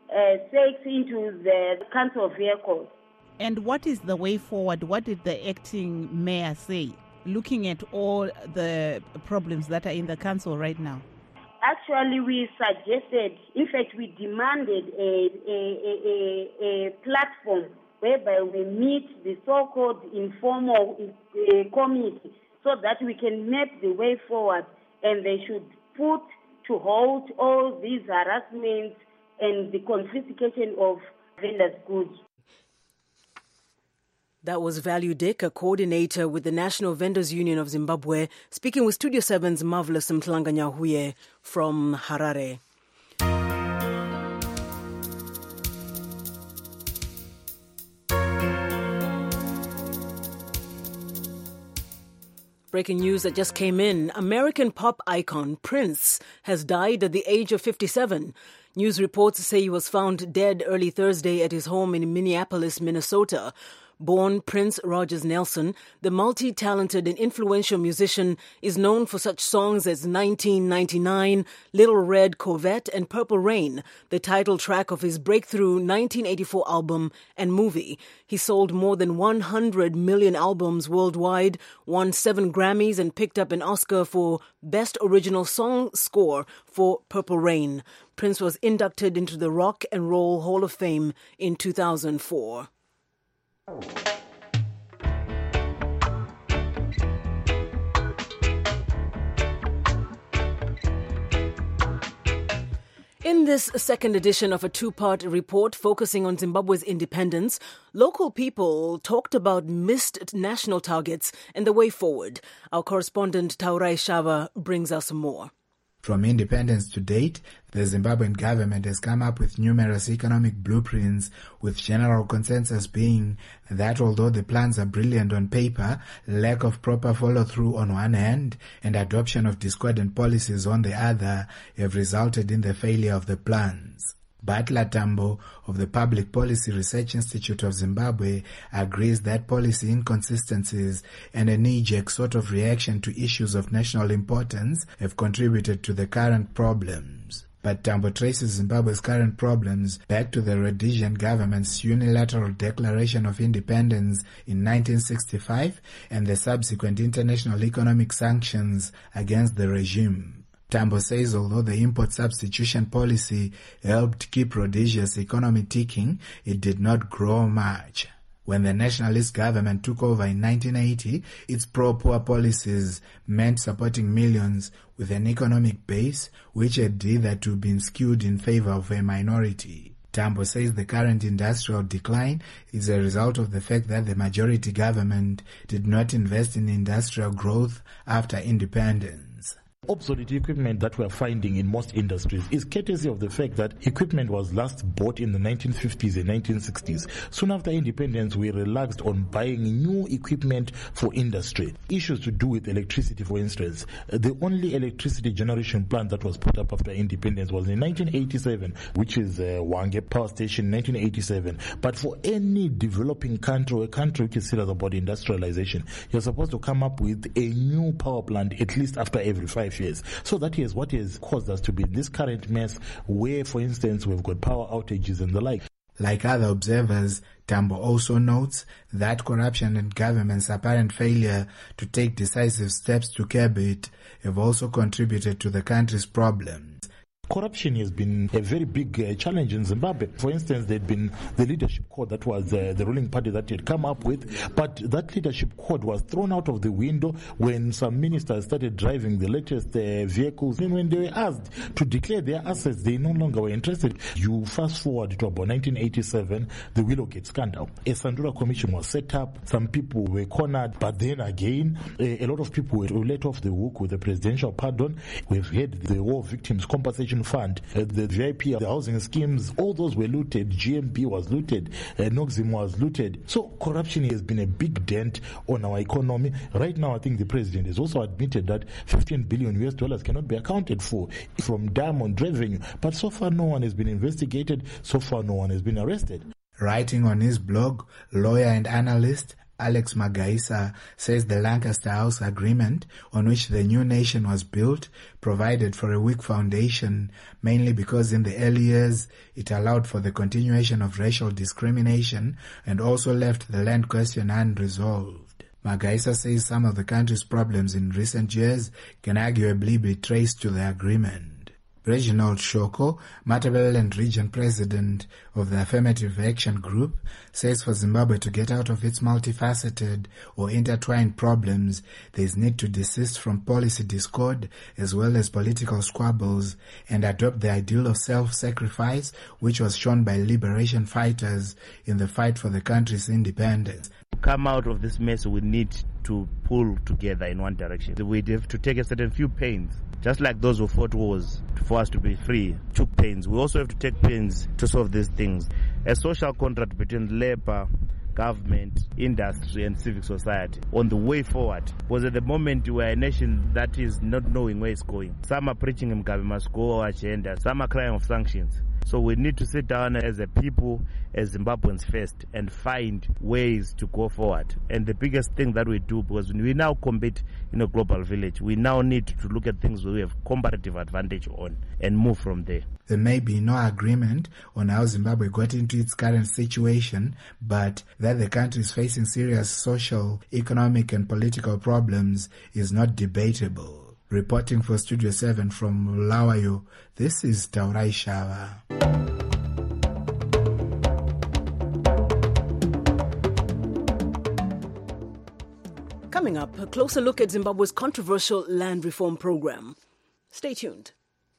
sex into the council vehicles. And what is the way forward? What did the acting mayor say, looking at all the problems that are in the council right now? Actually, we suggested, in fact, we demanded a platform whereby we meet the so-called informal committee so that we can map the way forward, and they should put to halt all these harassments and the confiscation of vendors' goods. That was Value Dick, a coordinator with the National Vendors Union of Zimbabwe, speaking with Studio 7's Marvelous Mtlanganyahuye from Harare. breaking news that just came in. American pop icon Prince has died at the age of 57. News reports say he was found dead early Thursday at his home in Minneapolis, Minnesota. Born Prince Rogers Nelson, the multi-talented and influential musician is known for such songs as 1999, Little Red Corvette, and Purple Rain, the title track of his breakthrough 1984 album and movie. He sold more than 100 million albums worldwide, won 7 Grammys, and picked up an Oscar for Best Original Song Score for Purple Rain. Prince was inducted into the Rock and Roll Hall of Fame in 2004. In this second edition of a two-part report focusing on Zimbabwe's independence, local people talked about missed national targets and the way forward. Our correspondent Taurai Shava brings us more. From independence to date, the Zimbabwean government has come up with numerous economic blueprints, with general consensus being that although the plans are brilliant on paper, lack of proper follow-through on one hand and adoption of discordant policies on the other have resulted in the failure of the plans. Butler Tambo of the Public Policy Research Institute of Zimbabwe agrees that policy inconsistencies and a knee-jerk sort of reaction to issues of national importance have contributed to the current problems. But Tambo traces Zimbabwe's current problems back to the Rhodesian government's unilateral declaration of independence in 1965 and the subsequent international economic sanctions against the regime. Tambo says although the import substitution policy helped keep Rhodesia's economy ticking, it did not grow much. When the nationalist government took over in 1980, its pro-poor policies meant supporting millions with an economic base which had hitherto been skewed in favor of a minority. Tambo says the current industrial decline is a result of the fact that the majority government did not invest in industrial growth after independence. Obsolete equipment that we're finding in most industries is courtesy of the fact that equipment was last bought in the 1950s and 1960s. Soon after independence, we relaxed on buying new equipment for industry. Issues to do with electricity, for instance. The only electricity generation plant that was put up after independence was in 1987, which is Hwange Power Station in 1987. But for any developing country or a country which is serious about industrialization, you're supposed to come up with a new power plant at least after every 5 years. So that is what has caused us to be in this current mess where, for instance, we've got power outages and the like. Like other observers, Tambo also notes that corruption and government's apparent failure to take decisive steps to curb it have also contributed to the country's problems. Corruption has been a very big challenge in Zimbabwe. For instance, there had been the leadership code that was the ruling party that had come up with, but that leadership code was thrown out of the window when some ministers started driving the latest vehicles. And when they were asked to declare their assets, they no longer were interested. You fast forward to about 1987, the Willowgate scandal. A Sandura commission was set up. Some people were cornered, but then again, a lot of people were let off the hook with the presidential pardon. We've had the War Victims Compensation Fund, the VIP, the housing schemes, all those were looted. GMP was looted, Noxim was looted. So corruption has been a big dent on our economy. Right now, I think the president has also admitted that $15 billion cannot be accounted for from diamond revenue. But so far, no one has been investigated. So far, no one has been arrested. Writing on his blog, lawyer and analyst Alex Magaisa says the Lancaster House Agreement, on which the new nation was built, provided for a weak foundation, mainly because in the early years it allowed for the continuation of racial discrimination and also left the land question unresolved. Magaisa says some of the country's problems in recent years can arguably be traced to the agreement. Reginald Shoko, Matabeleland Region President of the Affirmative Action Group, says for Zimbabwe to get out of its multifaceted or intertwined problems, there is need to desist from policy discord as well as political squabbles and adopt the ideal of self-sacrifice which was shown by liberation fighters in the fight for the country's independence. To come out of this mess, we need to pull together in one direction. We have to take a certain few pains. Just like those who fought wars for us to be free took pains, we also have to take pains to solve these things. A social contract between labor, government, industry and civic society on the way forward. Because at the moment we're a nation that is not knowing where it's going. Some are preaching Mugabe must go agenda, some are crying of sanctions. So we need to sit down as a people, as Zimbabweans first, and find ways to go forward. And the biggest thing that we do, because when we now compete in a global village, we now need to look at things we have comparative advantage on and move from there. There may be no agreement on how Zimbabwe got into its current situation, but that the country is facing serious social, economic and political problems is not debatable. Reporting for Studio 7 from Bulawayo, this is Taurai Shava. Coming up, a closer look at Zimbabwe's controversial land reform program. Stay tuned.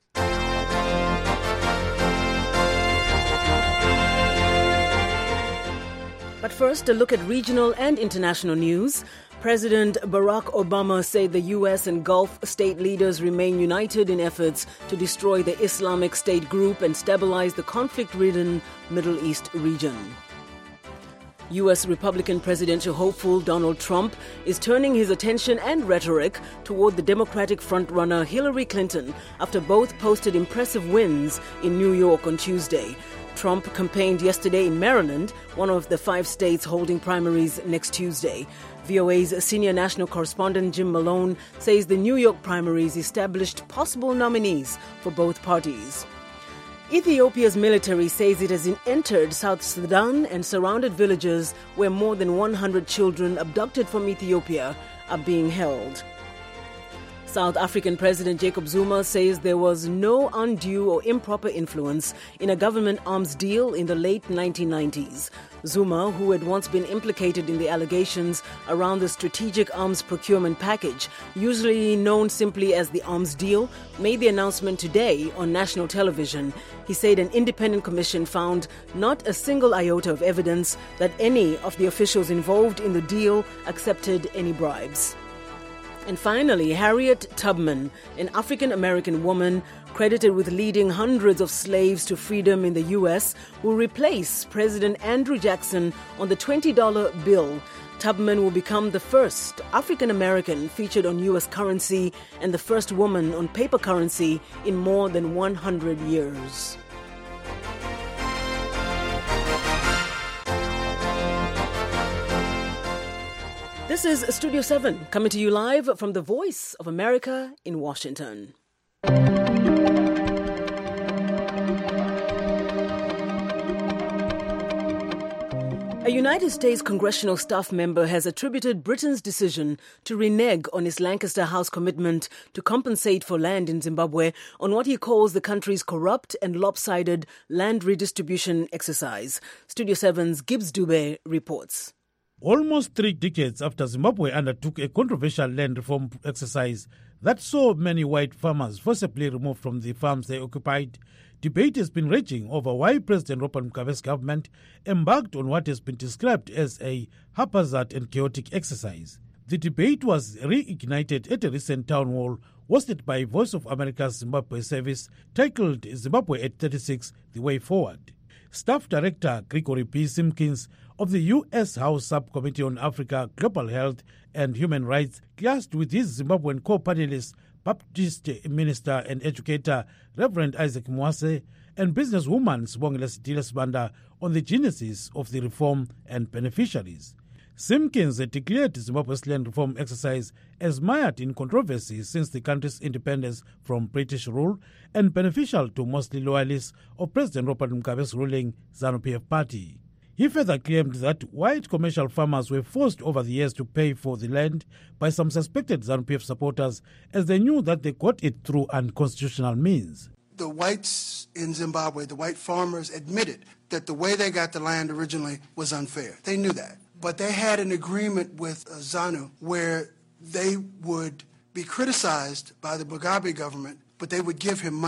But first, a look at regional and international news. President Barack Obama said the U.S. and Gulf state leaders remain united in efforts to destroy the Islamic State group and stabilize the conflict-ridden Middle East region. U.S. Republican presidential hopeful Donald Trump is turning his attention and rhetoric toward the Democratic frontrunner Hillary Clinton after both posted impressive wins in New York on Tuesday. Trump campaigned yesterday in Maryland, one of the 5 states holding primaries next Tuesday. VOA's senior national correspondent Jim Malone says the New York primaries established possible nominees for both parties. Ethiopia's military says it has entered South Sudan and surrounded villages where more than 100 children abducted from Ethiopia are being held. South African President Jacob Zuma says there was no undue or improper influence in a government arms deal in the late 1990s. Zuma, who had once been implicated in the allegations around the strategic arms procurement package, usually known simply as the arms deal, made the announcement today on national television. He said an independent commission found not a single iota of evidence that any of the officials involved in the deal accepted any bribes. And finally, Harriet Tubman, an African-American woman credited with leading hundreds of slaves to freedom in the U.S., will replace President Andrew Jackson on the $20 bill. Tubman will become the first African-American featured on U.S. currency and the first woman on paper currency in more than 100 years. This is Studio 7, coming to you live from the Voice of America in Washington. A United States congressional staff member has attributed Britain's decision to renege on its Lancaster House commitment to compensate for land in Zimbabwe on what he calls the country's corrupt and lopsided land redistribution exercise. Studio 7's Gibbs Dube reports. Almost 3 decades after Zimbabwe undertook a controversial land reform exercise that saw many white farmers forcibly removed from the farms they occupied, debate has been raging over why President Robert Mugabe's government embarked on what has been described as a haphazard and chaotic exercise. The debate was reignited at a recent town hall hosted by Voice of America's Zimbabwe service titled Zimbabwe at 36, The Way Forward. Staff Director Gregory B. Simpkins of the U.S. House Subcommittee on Africa, Global Health and Human Rights clashed with his Zimbabwean co-panelist, Baptist minister and educator Reverend Isaac Mwase, and businesswoman Sibongile Sithile Sibanda on the genesis of the reform and beneficiaries. Simpkins had declared Zimbabwe's land reform exercise as mired in controversy since the country's independence from British rule and beneficial to mostly loyalists of President Robert Mugabe's ruling ZANU-PF party. He further claimed that white commercial farmers were forced over the years to pay for the land by some suspected ZANU-PF supporters as they knew that they got it through unconstitutional means. The whites in Zimbabwe, the white farmers, admitted that the way they got the land originally was unfair. They knew that. But they had an agreement with ZANU where they would be criticized by the Mugabe government, but they would give him money.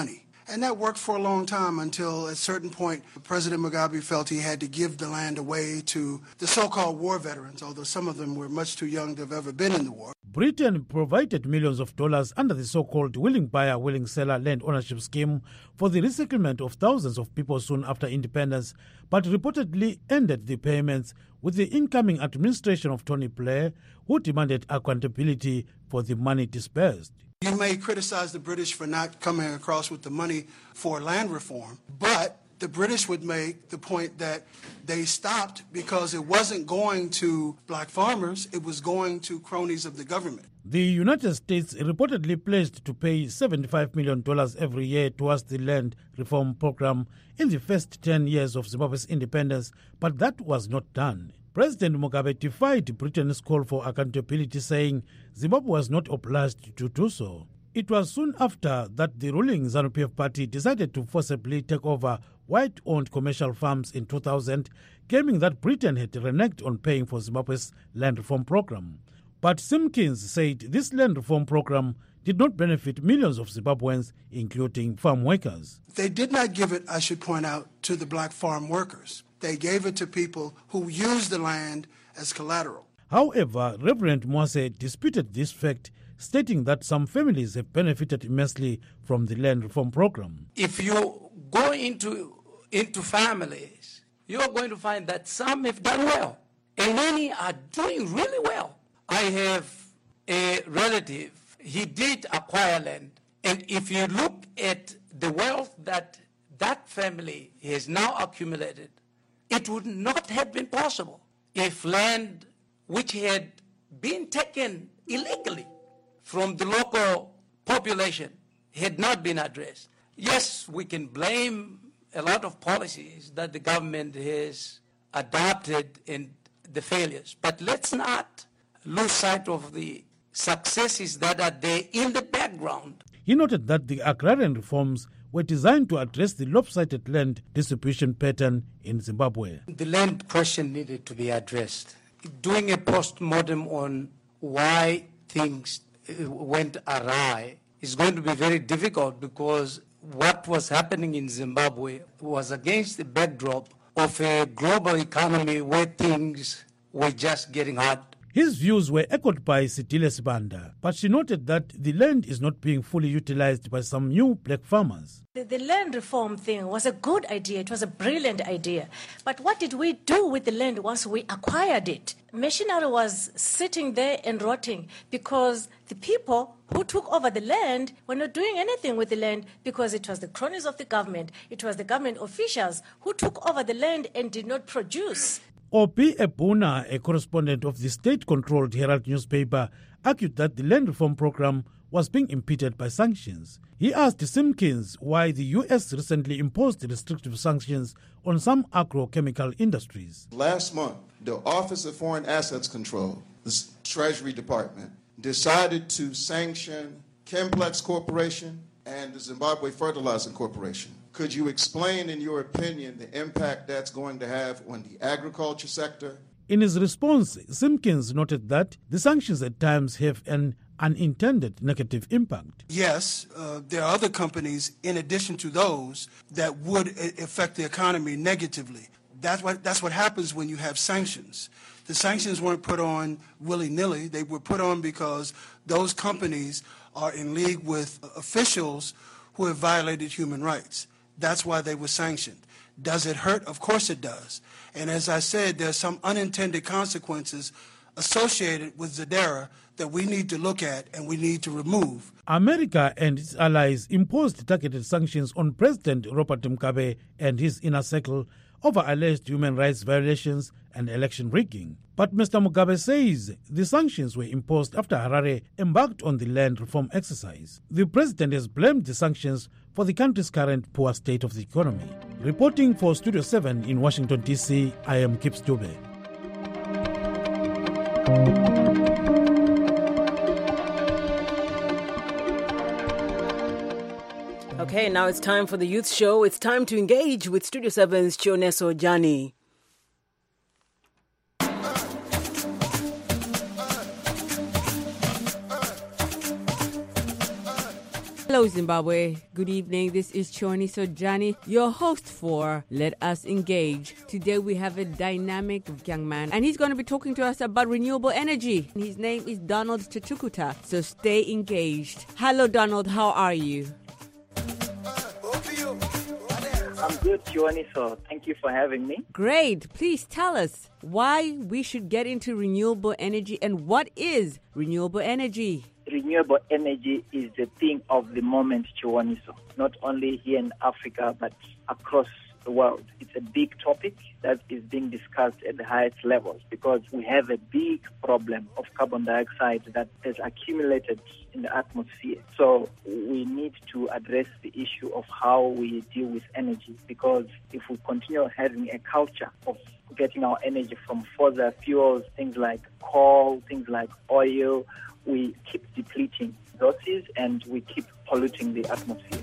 And that worked for a long time until at a certain point, President Mugabe felt he had to give the land away to the so-called war veterans, although some of them were much too young to have ever been in the war. Britain provided millions of dollars under the so-called willing buyer, willing seller land ownership scheme for the resettlement of thousands of people soon after independence, but reportedly ended the payments with the incoming administration of Tony Blair, who demanded accountability for the money dispersed. You may criticize the British for not coming across with the money for land reform, but the British would make the point that they stopped because it wasn't going to black farmers, it was going to cronies of the government. The United States reportedly pledged to pay $75 million every year towards the land reform program in the first 10 years of Zimbabwe's independence, but that was not done. President Mugabe defied Britain's call for accountability, saying Zimbabwe was not obliged to do so. It was soon after that the ruling ZANU-PF party decided to forcibly take over white-owned commercial farms in 2000, claiming that Britain had reneged on paying for Zimbabwe's land reform program. But Simpkins said this land reform program did not benefit millions of Zimbabweans, including farm workers. They did not give it, I should point out, to the black farm workers. They gave it to people who used the land as collateral. However, Reverend Mwase disputed this fact, stating that some families have benefited immensely from the land reform program. If you go into families, you're going to find that some have done well, and many are doing really well. I have a relative, he did acquire land, and if you look at the wealth that that family has now accumulated, it would not have been possible if land which had been taken illegally from the local population had not been addressed. Yes, we can blame a lot of policies that the government has adopted and the failures, but let's not lose sight of the successes that are there in the background. He noted that the agrarian reforms were designed to address the lopsided land distribution pattern in Zimbabwe. The land question needed to be addressed. Doing a post-mortem on why things went awry is going to be very difficult, because what was happening in Zimbabwe was against the backdrop of a global economy where things were just getting hard. His views were echoed by Sidile Sibanda, but she noted that the land is not being fully utilized by some new black farmers. The land reform thing was a good idea. It was a brilliant idea. But what did we do with the land once we acquired it? Machinery was sitting there and rotting because the people who took over the land were not doing anything with the land, because it was the cronies of the government. It was the government officials who took over the land and did not produce. Obi Ebuna, a correspondent of the state-controlled Herald newspaper, argued that the land reform program was being impeded by sanctions. He asked Simpkins why the U.S. recently imposed restrictive sanctions on some agrochemical industries. Last month, the Office of Foreign Assets Control, the Treasury Department, decided to sanction Chemplex Corporation and the Zimbabwe Fertilizing Corporation. Could you explain, in your opinion, the impact that's going to have on the agriculture sector? In his response, Simpkins noted that the sanctions at times have an unintended negative impact. Yes, there are other companies, in addition to those, that would affect the economy negatively. That's what happens when you have sanctions. The sanctions weren't put on willy-nilly. They were put on because those companies are in league with officials who have violated human rights. That's why they were sanctioned. Does it hurt? Of course it does. And as I said, there's some unintended consequences associated with Zadara that we need to look at and we need to remove. America and its allies imposed targeted sanctions on President Robert Mugabe and his inner circle over alleged human rights violations and election rigging. But Mr. Mugabe says the sanctions were imposed after Harare embarked on the land reform exercise. The president has blamed the sanctions for the country's current poor state of the economy. Reporting for Studio 7 in Washington, D.C., I am Kips Dube. Okay, now it's time for the Youth Show. It's time to engage with Studio 7's Chioneso Jani. Hello, Hello, Zimbabwe. Good evening. This is Chioniso Jani, your host for Let Us Engage. Today we have a dynamic young man, and he's going to be talking to us about renewable energy. His name is Donald Chachukuta, so stay engaged. Hello, Donald. How are you? I'm good, Chioniso. Thank you for having me. Great. Please tell us why we should get into renewable energy and what is renewable energy? Renewable energy is the thing of the moment, Chioniso. Not only here in Africa, but across the world. It's a big topic that is being discussed at the highest levels because we have a big problem of carbon dioxide that has accumulated in the atmosphere. So we need to address the issue of how we deal with energy, because if we continue having a culture of getting our energy from fossil fuels, things like coal, things like oil, we keep depleting resources and we keep polluting the atmosphere.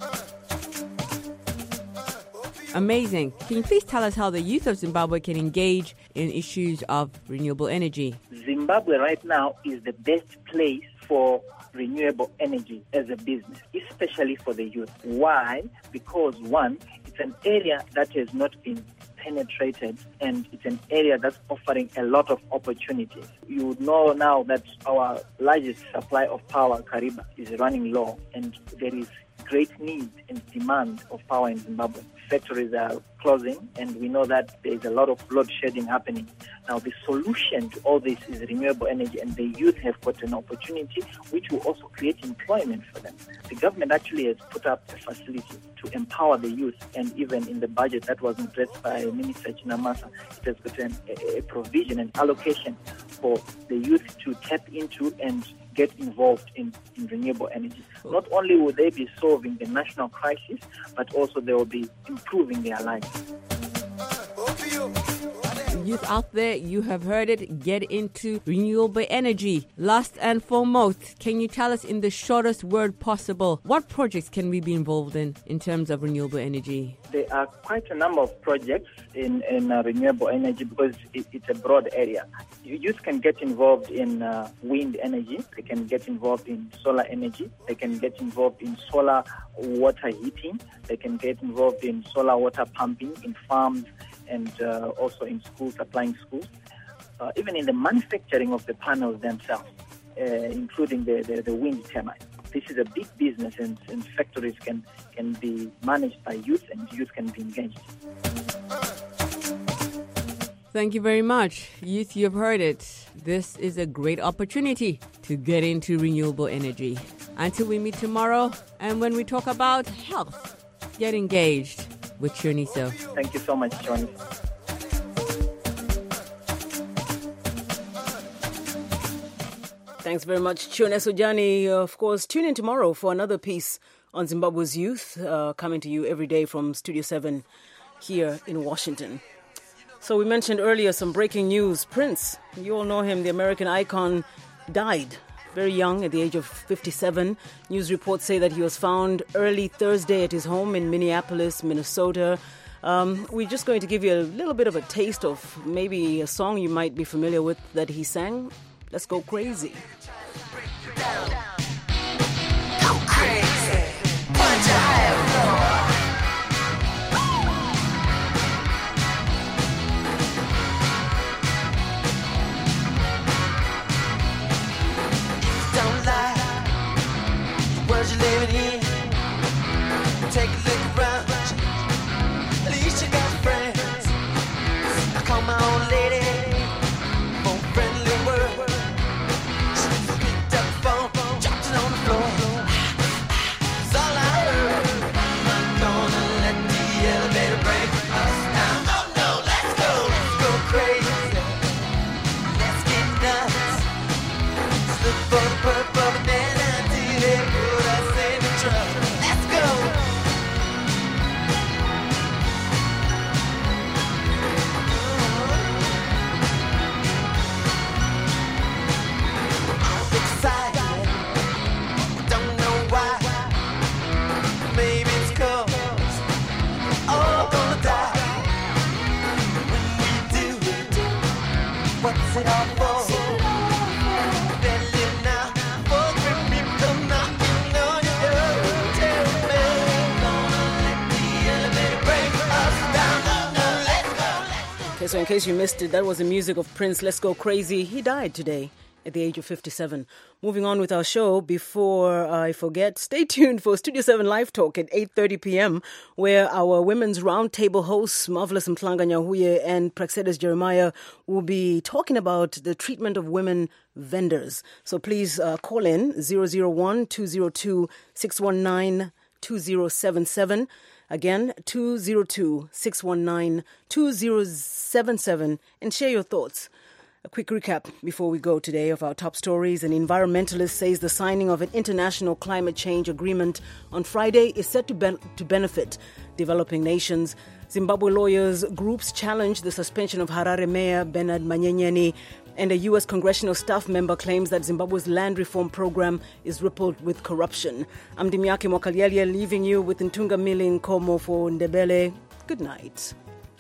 Amazing. Can you please tell us how the youth of Zimbabwe can engage in issues of renewable energy? Zimbabwe right now is the best place for renewable energy as a business, especially for the youth. Why? Because one, it's an area that has not been penetrated, and it's an area that's offering a lot of opportunities. You know now that our largest supply of power, Kariba, is running low, and there is great need and demand of power in Zimbabwe. Factories are closing, and we know that there is a lot of load shedding happening. Now, the solution to all this is renewable energy, and the youth have got an opportunity which will also create employment for them. The government actually has put up a facility to empower the youth, and even in the budget that was addressed by Minister Chinamasa, it has got a provision and allocation for the youth to tap into and get involved in renewable energy. Not only will they be solving the national crisis, but also they will be improving their lives. Youth out there, you have heard it, get into renewable energy. Last and foremost, can you tell us in the shortest word possible, what projects can we be involved in terms of renewable energy? There are quite a number of projects in renewable energy because it's a broad area. Youth can get involved in wind energy, they can get involved in solar energy, they can get involved in solar water heating, they can get involved in solar water pumping in farms, and also in schools, supplying schools, even in the manufacturing of the panels themselves, including the wind turbines. This is a big business, and factories can be managed by youth, and youth can be engaged. Thank you very much. Youth, you've heard it. This is a great opportunity to get into renewable energy. Until we meet tomorrow, and when we talk about health, get engaged with Chioniso. Thank you so much, Chioniso. Thanks very much, Chioniso Jani. Of course, tune in tomorrow for another piece on Zimbabwe's youth, coming to you every day from Studio 7 here in Washington. So we mentioned earlier some breaking news. Prince, you all know him, the American icon, died very young at the age of 57. News reports say that he was found early Thursday at his home in Minneapolis, Minnesota. We're just going to give you a little bit of a taste of maybe a song you might be familiar with that he sang. Let's go crazy. Go crazy. Punch a higher floor. You're living in. Take a look around. At least you got friends. I call my old lady for a friendly word. She picked up the phone, dropped it on the floor. That's all I heard. Okay, so in case you missed it, that was the music of Prince, Let's Go Crazy. He died today at the age of 57. Moving on with our show, before I forget, stay tuned for Studio 7 Live Talk at 8:30 p.m., where our Women's Roundtable hosts, Marvelous Mhlanga Nyahuye and Praxedes Jeremiah, will be talking about the treatment of women vendors. So please call in 001-202-619-2077. Again, 202-619-2077, and share your thoughts. A quick recap before we go today of our top stories. An environmentalist says the signing of an international climate change agreement on Friday is set to benefit developing nations. Zimbabwe lawyers groups challenge the suspension of Harare Mayor Bernard Manyenyeni, and a U.S. congressional staff member claims that Zimbabwe's land reform program is rippled with corruption. I'm Dimyake Mwakalialia, leaving you with Ntunga Mili Nkomo for Ndebele. Good night.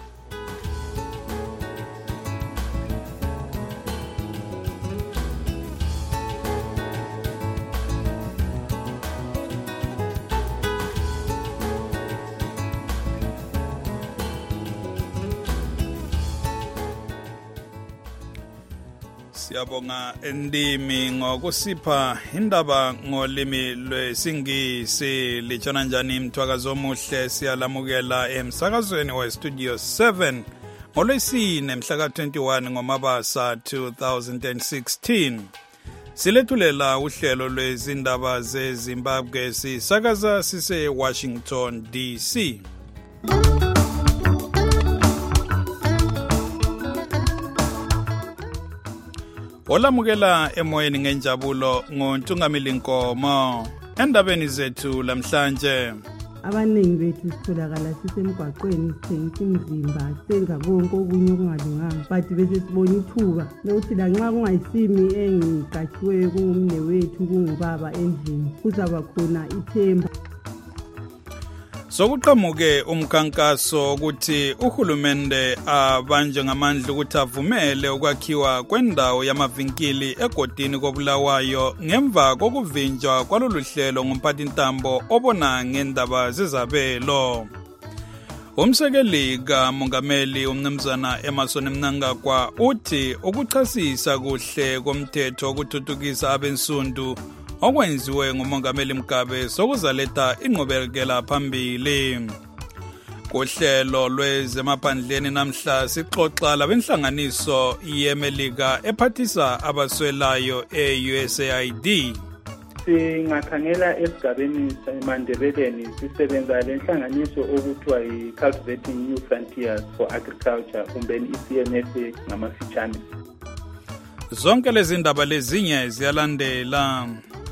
Siyabonga endimi ngokusipha indaba ngolimi lwesingisi. Litshona njani mthwakazi omuhle, siyalamukela emsakazweni weStudio 7 ngolwesine mhla ka-21 ngoMabasa 2016. Silethulela uhlelo lwezindaba zeZimbabwe, sisakaza sise Washington DC. Olamukela emoyeni ngenjabulo ngoNtungamili Nkomo. Endabeni zethu lamhlanje, abaningi bethu sitholakala sisemgwaqweni sithengisa imizimba, senza konke okunye okungalunganga, but bese sibona ithuba lokuthi lanxa kungayisimi engiqashiweyo kungumne wethu kungubaba endlini, kuzaba khona ithemba. Sokuqhamuke umkhankaso ukuthi uhulumende abanje ngamandla ukuthi avumele ukwakhiwa kwendawo yamavinkili egodini koBulawayo ngemva kokuvinjwa kwalolu hlelo ngumphathintambo obona ngendaba zezabelo. Umsekeli kaMongameli uMnumzana Emmerson Mnangagwa uthi ukuchasisa kuhle komthetho okuthuthukisa abensundu okwenziwe nguMongameli Mugabe sokuzaletha inqubekela phambili. Kuhlelo lwezemaphandleni namhla sixoxa labenhlanganiso yeMelika ephathisa abaswelayo e-USAID. Singakhangela esigabeni semandebeleni sisebenza lenhlanganiso okuthiwa yi-Cultivating New Frontiers for Agriculture, kumbeni i-CNFA ngamafitshane. Zonke lezi ndaba lezinye ziyalandela.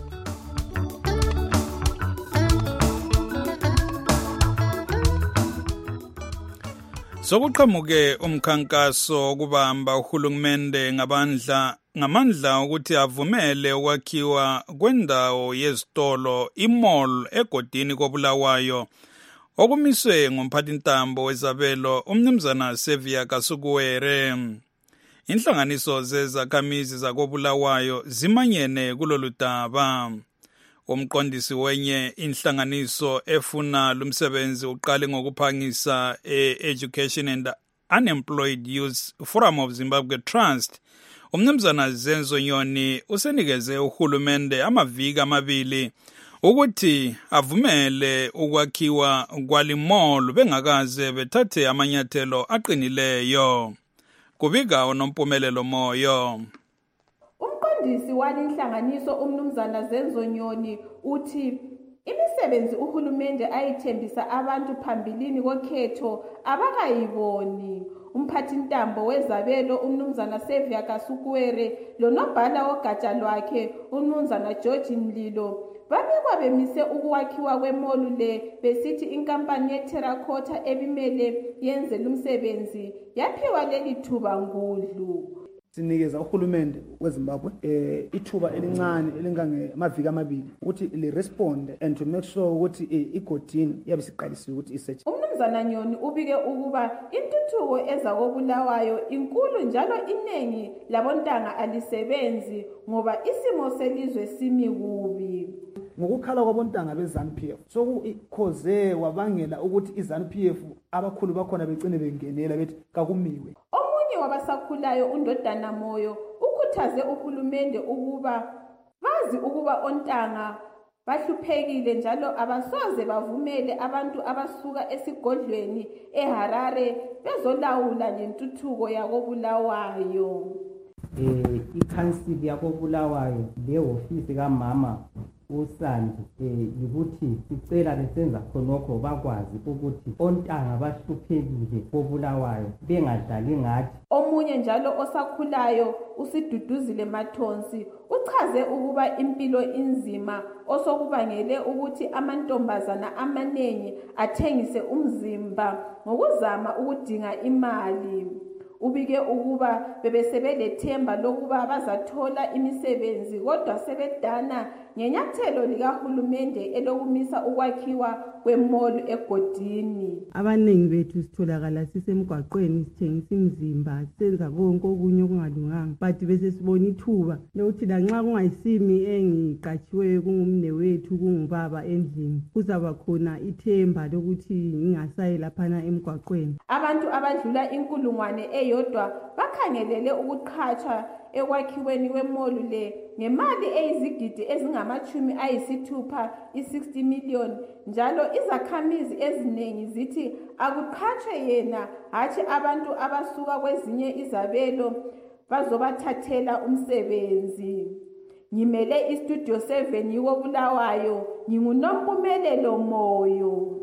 Sokuqhamuke umkhankaso ukubamba uhulumende ngamandla ukuthi avumele ukwakhiwa kwendawo yezitolo imall egodini koBulawayo okumiswe ngumphathintambo wezabelo uMnumzana Sevia Kasukuwere. Inhlanganiso zezakhamizi zakoBulawayo zimanyene kulolu daba. Umqondisi wenye inhlanganiso efuna lumsebenzi uqale ngokuphangisa Education and Unemployed Youth Forum of Zimbabwe Trust, uMnumzana Zenzo Nyoni usenikeze uhulumende amaviki amabili ukuthi avumele ukwakhiwa kwalimall bengakaze bethathe amanyathelo aqinileyo. Kubika uNompumelelo Moyo. Umqondisi walinhlanganiso uMnumzana Zenzo Nyoni uthi imisebenzi uhulumende ayithembisa abantu phambilini kokhetho abakayiboni. Umphathintambo wezabelo uMnumzana Sevia Kasukuwere lonobhala wogatsha lwakhe uMnumzana George Mlilo babekwa bemise ukwakhiwa kwemolu le besithi inkampani yeTerracotta ebimele yenze lumsebenzi yaphiwa leli thuba ngudlu. Sinikeza uhulumende weZimbabwe ithuba elincane elingangemaviki amabili ukuthi li-respond and to make sure ukuthi igodini yabe siqalisiwe ukuthi isethe. Umnumzana Nyoni ubike ukuba intuthuko eza koBulawayo inkulu njalo inengi labontanga alisebenzi ngoba isimo selizwe simi kubi. Ngokukhala kwabontanga beZANU-PF sokukhoze wabangela ukuthi iZANU-PF abakhulu bakhona begcine bengenela bethi kakumiwe. Omunye wabasakhulayo uNdodana Moyo ukhuthaze uhulumende ukuba bazi ukuba ontanga bahluphekile njalo abasoze bavumele abantu abasuka esigodlweni eHarare bezolawula ngentuthuko yakoBulawayo. Ikhansili yakoBulawayo lehofisi kamama uSandi ukuthi sicela besenza khonokho bakwazi ukuthi ontanga bahluphekile koBulawayo bengadlali ngathi. Omunye njalo osakhulayo uSiduduzile Mathonsi uchaze ukuba impilo inzima osokubangele ukuthi amantombazana amaningi athengise umzimba ngokuzama ukudinga imali. Ubike ukuba bebesebelethemba lokuba bazathola imisebenzi kodwa sebedana ngenyathelo likahulumende elokumisa ukwakhiwa kwemall egodini. Abaningi bethu sitholakala sisemgwaqweni sithengisa imizimba senza konke okunye okungalunganga but bese sibona ithuba lokuthi lanxa kungayisimi engiqatshiweyo kungumnewethu kungubaba endlini kuzaba khona ithemba lokuthi ngingasayi laphana emgwaqweni. Abantu abadlula inkulungwane eyodwa bakhangelele ukuqhatsha ekwakhiweni kwemall le ngemali eyizigidi ezingama-60 i-60 million njalo izakhamizi eziningi zithi akuqhatshwe yena hatshi abantu abasuka kwezinye izabelo bazobathathela umsebenzi. Ngimele iStudio 7 yokoBulawayo nginguNompumelelo Moyo.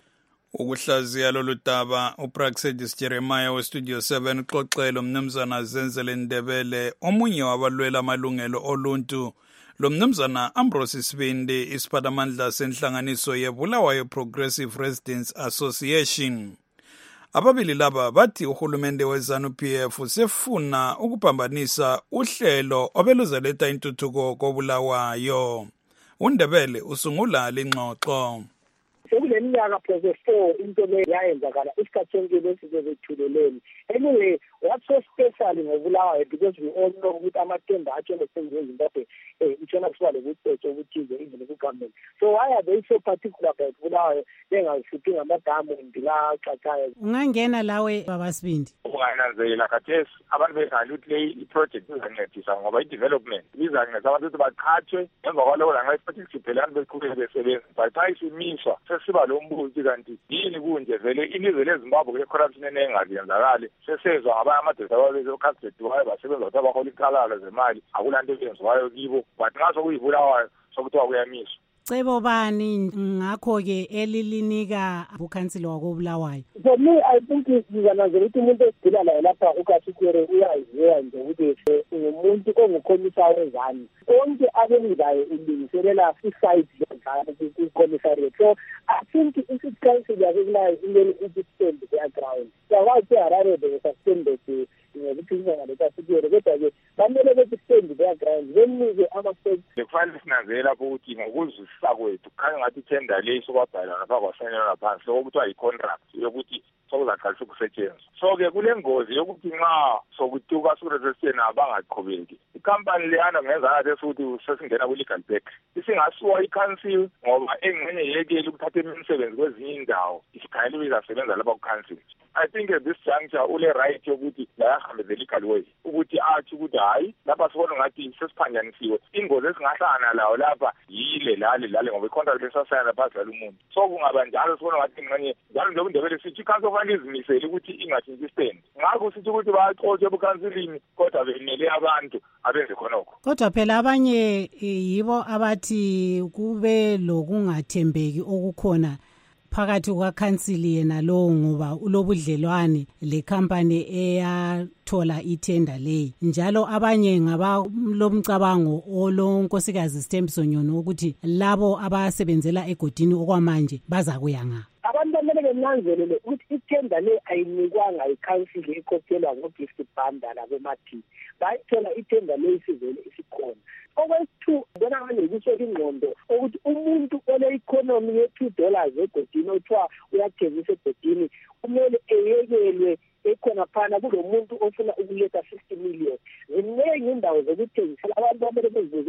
Ukuhlaziya lolu daba uPraxedis Jeremiah weStudio 7 uxoxelo mnumzana Zenzele Ndebele omunye wabalwela amalungelo oluntu lo mnumzana Ambrose Sibindi isiphathamandla senhlanganiso yeBulawayo Progressive Residents Association. Ababili laba bathi uhulumende weZANU-PF sefuna ukuphambanisa uhlelo obeluzaletha intuthuko koBulawayo. uNdebele usungula lengxoxo. Sekuleminyaka phose 4 into le yayenzakala isikhathi sonke besizwe bethuleleni. Anyway, what's so special ngoBulawayo because we all know ukuthi amathemba atshele senze iZimbabwe itshona kusuka lokuthethe ukuthize even ku-government. So why are they so particular about Bulawayo bengazifuthi ngamadamu ndila xaxayo? Ungangena lawe baba Sibindi. Ungananzela khathesi abantu bengathi ukuthi le iproject izancedisa ngoba i-development izancedisa abantu ukuthi baqhathwe emva kwaloko lanxa isifathi siphelani beqhubeke besebenza but xa isimiswa sesiba lo mbuzi kanti yini kunje vele ilizwe leZimbabwe le-corruption enengazi yenzakale sesezwa ngabanye amadoda ababezokhazidethi wayo basebenza ukuthi abahola iqalala zemali akulanto eyenziwayo kibo but nxa sokuyibulawayo sokuthiwa kuyamiswa. Cebo bani ngakho ke elilinika ukhansila wakoBulawayo? For me, I think ngizananzela ukuthi umuntu esidila laye lapha uKasikwere uyaziwa nje ukuthi ngumuntu ongukhomisa wezani. Konke abenzayo ulungiselela iside yezani ku-commissariat. So I think i-council yakoBulawayo kumele i-suspend their ground. Yakwazi eHarare bekususpended ngokuthunywa ngaleKasikwere kodwa-ke bamele besuspend their ground benike ama-state. Kufanele sinanzele lapho ukuthi ngokuzwisisa kwethu kukhanya ngathi ithenda le sokwabhalwa napha kwasainelwa ngaphansi lokuthiwa yi-contract yokuthi sokuzaqalisa ukusetshenzwa. So-ke kule ngozi yokuthi nxa sokutuka sukuresisteni abangaqhubeki ikhampani leyana ngenzangathi esukuthi sesingena kwi-legal back isingasuwa i-council ngoba engxenye yekeli ukuthatha imisebenzi kwezinye indawo isikhayeli izasebenza lapha ku-council. I think at this juncture ule right yokuthi layahambe the legal way ukuthi athi ukuthi hayi lapha sibona ngathi sesiphanjanisiwe ingozi esingahlangana lawo lapha yile lale ngoba i-contract lesasayana phakathi lalo umuntu. So kungaba njalo sibona ngathi ngxenye njalo nje uNdebele sithi i-council fanele izimisele ukuthi ingatshintshi istand. Ngakho sithi ukuthi baxotshe ebukhansilini kodwa benele abantu abenze khonokho. Kodwa phela abanye yibo abathi kube lokungathembeki okukhona phakathi kwakhansili yena lo ngoba ulobudlelwane le company eyathola ithenda leyi njalo abanye ngaba lomcabango olonkosikazi Stemsonyono ukuthi labo abasebenzela egodini okwamanje baza kuyanga. Abantu bamele benanzelele ukuthi ithenda le ayinikwanga ikhansili ekhokhelwa ngo-gift banda labomathi bayithola ithenda le isivele isikhona. Okwesithu bona ngikusho ingqondo ukuthi umuntu ole-economy ye$2 egodini othiwa uyathengisa egodini kumele eyekelwe ekhona phana kulo muntu ofuna ukuletha 60 million. Ziningi indawo zokuthengisela abantu bamele bezibuze ukuthi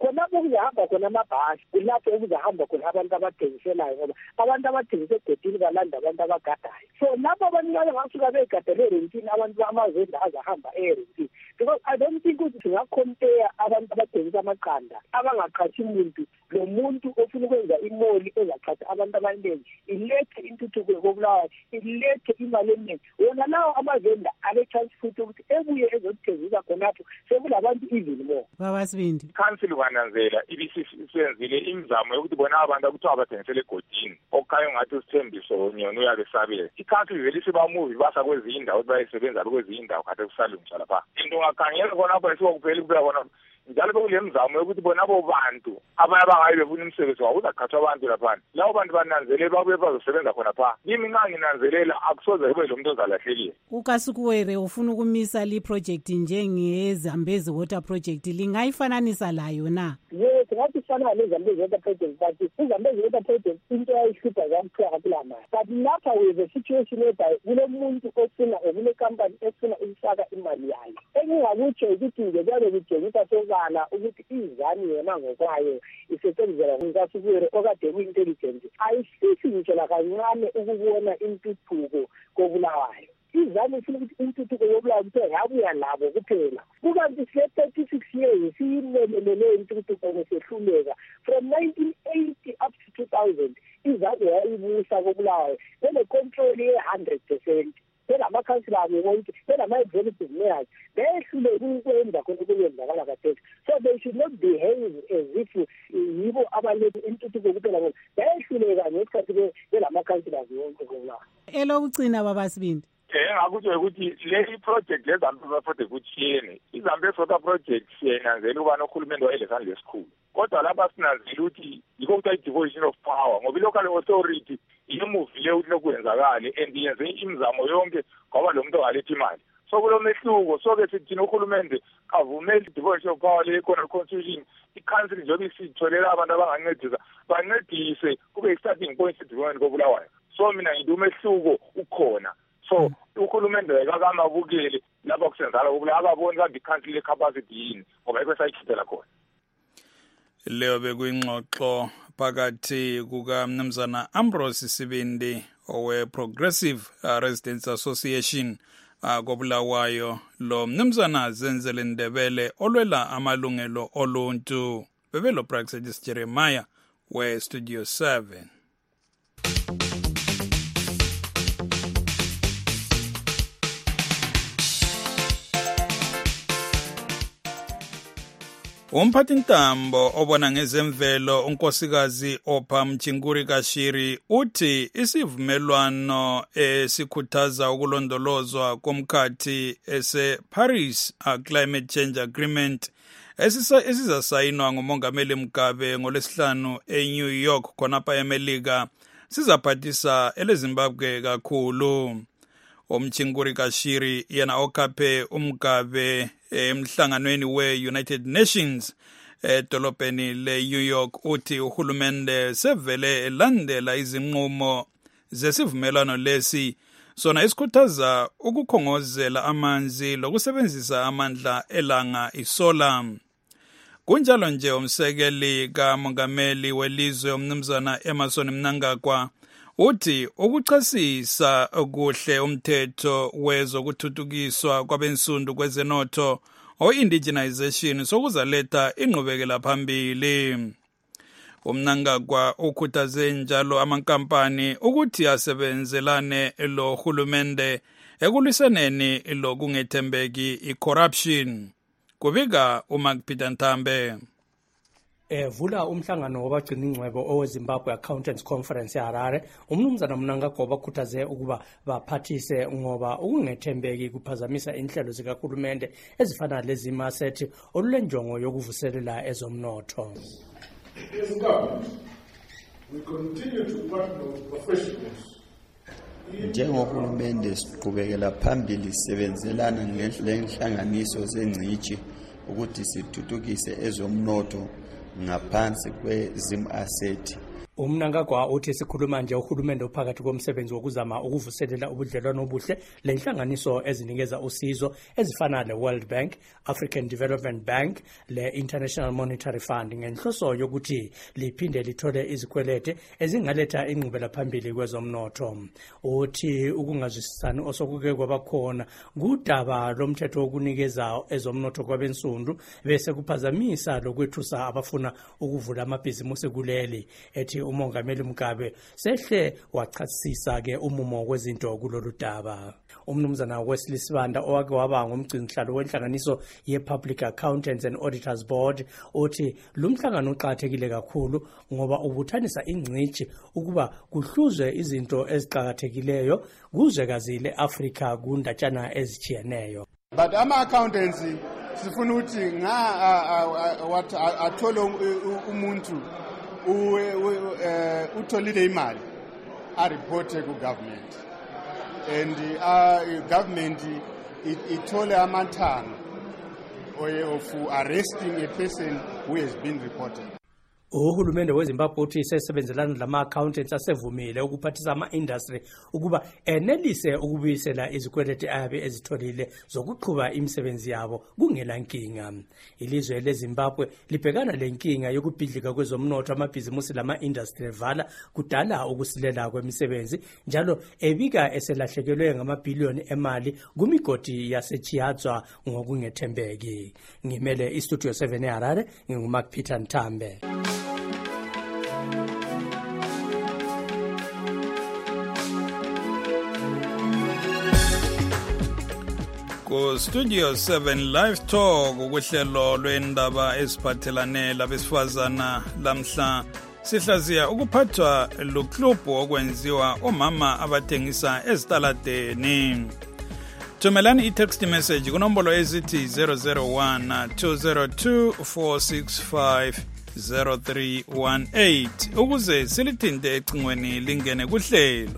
khonapho kuzahamba khona amabhasi kulapho okuzahamba khona abantu abathengiselayo ngoba abantu abathengisa egedini balanda abantu abagadayo. So lapho abantu bangasuka begadele erentini abantu bamazenda azahamba erentini, because I don't think ukuthi singacompare abantu abathengisa amaqanda abangaqhathi umuntu lo muntu ofuna ukwenza imoli ezaqhatha abantu abaningi, ilethe intuthuko yokuBulawayo, ilethe imali eningi. Wona lawo amazenda ale-chance futhi ukuthi ebuye ezothengisa khonapho sekulabantu even more. Baba Sibindi, council kwananzela ibisenzile imizamo yokuthi bona abantu akuthiwa abathengisele egodini okukhanya ngathi usithembiso nyona uyabe sabile. I-council vele isibamuvi basa kwezinye indawo ukuthi bayisebenza kwezinye indawo kade kusalungiswa lapha. Into ngakhangela khonapho esikuphela kubuya khona njalo bekule mizamo yokuthi bona abo bantu abanye abangayi befuna imisebenzi wabo uzaqhathwa abantu lapha. Labo bantu bananzelele babuye bazosebenza khona pha. Yimi nxa nginanzelela akusoze kube lo muntu ozalahlekile. uKasukuwere ufuna ukumisa li project njengezambezi water project, lingayifananisa layo na? Yes, ngathi fana lezambezi water project, but izambezi water project into yayihlupha kakhulu kulama. But lapha with the situation whereby kule muntu ofuna okule company efuna ukufaka imali yayo. Engingakutsho ukuthi nje kwabe kutshengisa sobala ukuthi izani yona ngokwayo isetshenziswa ngokasukuwere okade ku-intelligence ayisisi ngitsho lakancane ukubona intuthuko koBulawayo. Izami ifuna ukuthi intuthuko yoBulawayo kuthiwa yabuya labo kuphela. Kukanti sile 36 years siyimelelele intuthuko ngesehluleka from 1980 up to 2000 izami yayibusa koBulawayo bene-control ye-100%. Amakhansila abo bonke benama-executive mayors behluleke ukwenza khona okuyenzakala kathesi. So they should not behave as if yibo abaletha intuthuko kuphela ngoba behluleka ngesikhathi belamakhansila bonke koBulawayo. Elokugcina Baba Sibindi, engakutsho ukuthi le project lezambezi project kuthiyene izambezi water project siyenanzela ukubana uhulumende wayelesandla esikhulu, kodwa lapha sinanzela ukuthi yikho kuthiwa i-devolution of power ngoba i-local authority iyemuvile ukuthi lokwenzakale and yenze imizamo yonke ngoba lo muntu ongaletha imali. So kulo mehluko soke sithina uhulumende avumele i-devolution of power le khona constitution, i-council njengoba isitholela abantu abangancedisa bancedise kube i-starting point se-development koBulawayo. So mina ngithi umehluko ukhona. So uhulumende akakamabukeli lapha kusenzala koBulawayo akaboni kanti i-council le-capacity yini ngoba yikho sayichithela khona. Leyo bekuyingxoxo phakathi kukaMnumzana Ambrose Sibindi owe-Progressive Residents Association koBulawayo lo Mnumzana Zenzele Ndebele olwela amalungelo oluntu. Bebelo Praxedis Jeremiah we-Studio 7. Umphathintambo obona ngezemvelo unkosikazi Opha Mchinguri Kashiri uthi isivumelwano esikhuthaza ukulondolozwa komkhathi ese-Paris Climate Change Agreement esizasayinwa nguMongameli Mugabe ngolwesihlanu eNew York khonapha eMelika sizaphathisa eleZimbabwe kakhulu. Umchinguri Kashiri yena okhaphe uMugabe emhlanganweni we-United Nations edolobheni le-New York uthi uhulumende sevele elandela izinqumo zesivumelwano lesi sona isikhuthaza ukukhongozela amanzi lokusebenzisa amandla elanga isola. Kunjalo nje umsekeli kamongameli welizwe uMnumzana Emmerson Mnangagwa uthi ukuchasisa okuhle umthetho wezokuthuthukiswa kwabensundu kwezenotho o-indigenization sokuzaletha inqubekela phambili. Umnangagwa ukhuthaze njalo amankampani ukuthi asebenzelane lo hulumende ekulwisaneni lokungethembeki i-corruption. Kubika uMark Peter Ntambe. Vula umhlangano wabagcina ingcwebo oweZimbabwe Accountants Conference eHarare, uMnumzana Mnangagwa bakhuthaze ukuba baphathise ngoba ukungethembeki kuphazamisa inhlelo zikahulumende ezifana lezimasethi olulenjongo yokuvuselela ezomnotho. As a government, we continue to partner with professionals. Njengohulumende siqhubekela phambili sisebenzelana ngenhlanganiso zengcitshi ukuthi sithuthukise ezomnotho ngaphansi kwe-ZIM asset. Umnangagwa uthi sikhuluma nje uhulumende uphakathi komsebenzi wokuzama ukuvuselela ubudlelwano obuhle lenhlanganiso ezinikeza usizo ezifana le-World Bank, African Development Bank, le-International Monetary Fund ngenhloso yokuthi liphinde lithole izikwelete ezingaletha ingqubela phambili kwezomnotho. Uthi ukungazwisisani osokuke kwabakhona kudaba lomthetho wokunikeza ezomnotho kwabensundu bese kuphazamisa lokwethusa abafuna ukuvula amabhizimusi kuleli. Ethi umongameli Mugabe sehle wachasisa ke umumo kwezinto kulolu daba. Umnumzana Wesley Sibanda owake waba ngumgcinisihlalo wenhlanganiso ye-Public Accountants and Auditors Board uthi lumhlangano uqhakathekile kakhulu ngoba ubuthanisa ingcici ukuba kuhluzwe izinto eziqhakathekileyo kuzwekazi le-Afrika kundatshana ezijiyeneyo. But ama-accountants sifuna ukuthi athole umuntu utholile imali aripote ku-government and government ithole amathanga of arresting a person who has been reported. Uhulumende weZimbabwe uthi sesebenzelana lama-accountants asevumile ukuphathisa ama-industry ukuba enelise ukubuyisela izikweleti ayabe ezitholile zokuqhuba imisebenzi yabo kungela nkinga. Ilizwe leZimbabwe libhekana lenkinga yokubhidlika kwezomnotho amabhizimusi lama-industry evala kudala ukusilela kwemisebenzi njalo ebika eselahlekelwe ngamabhiliyoni emali kumigodi yaseChiadzwa ngokungethembeki. Ngimele iStudio 7 eHarare nginguMark Peter Ntambe. Ku Studio 7 Live Talk ukuhlelo lwendaba eziphathelane labesifazana lamhla sihlaziya ukuphathwa luklubhu okwenziwa omama abathengisa ezitaladeni. Thumelani i-text message kunombolo ezithi 001 202 465 0318 ukuze silithinte ecingweni lingene kuhlelo.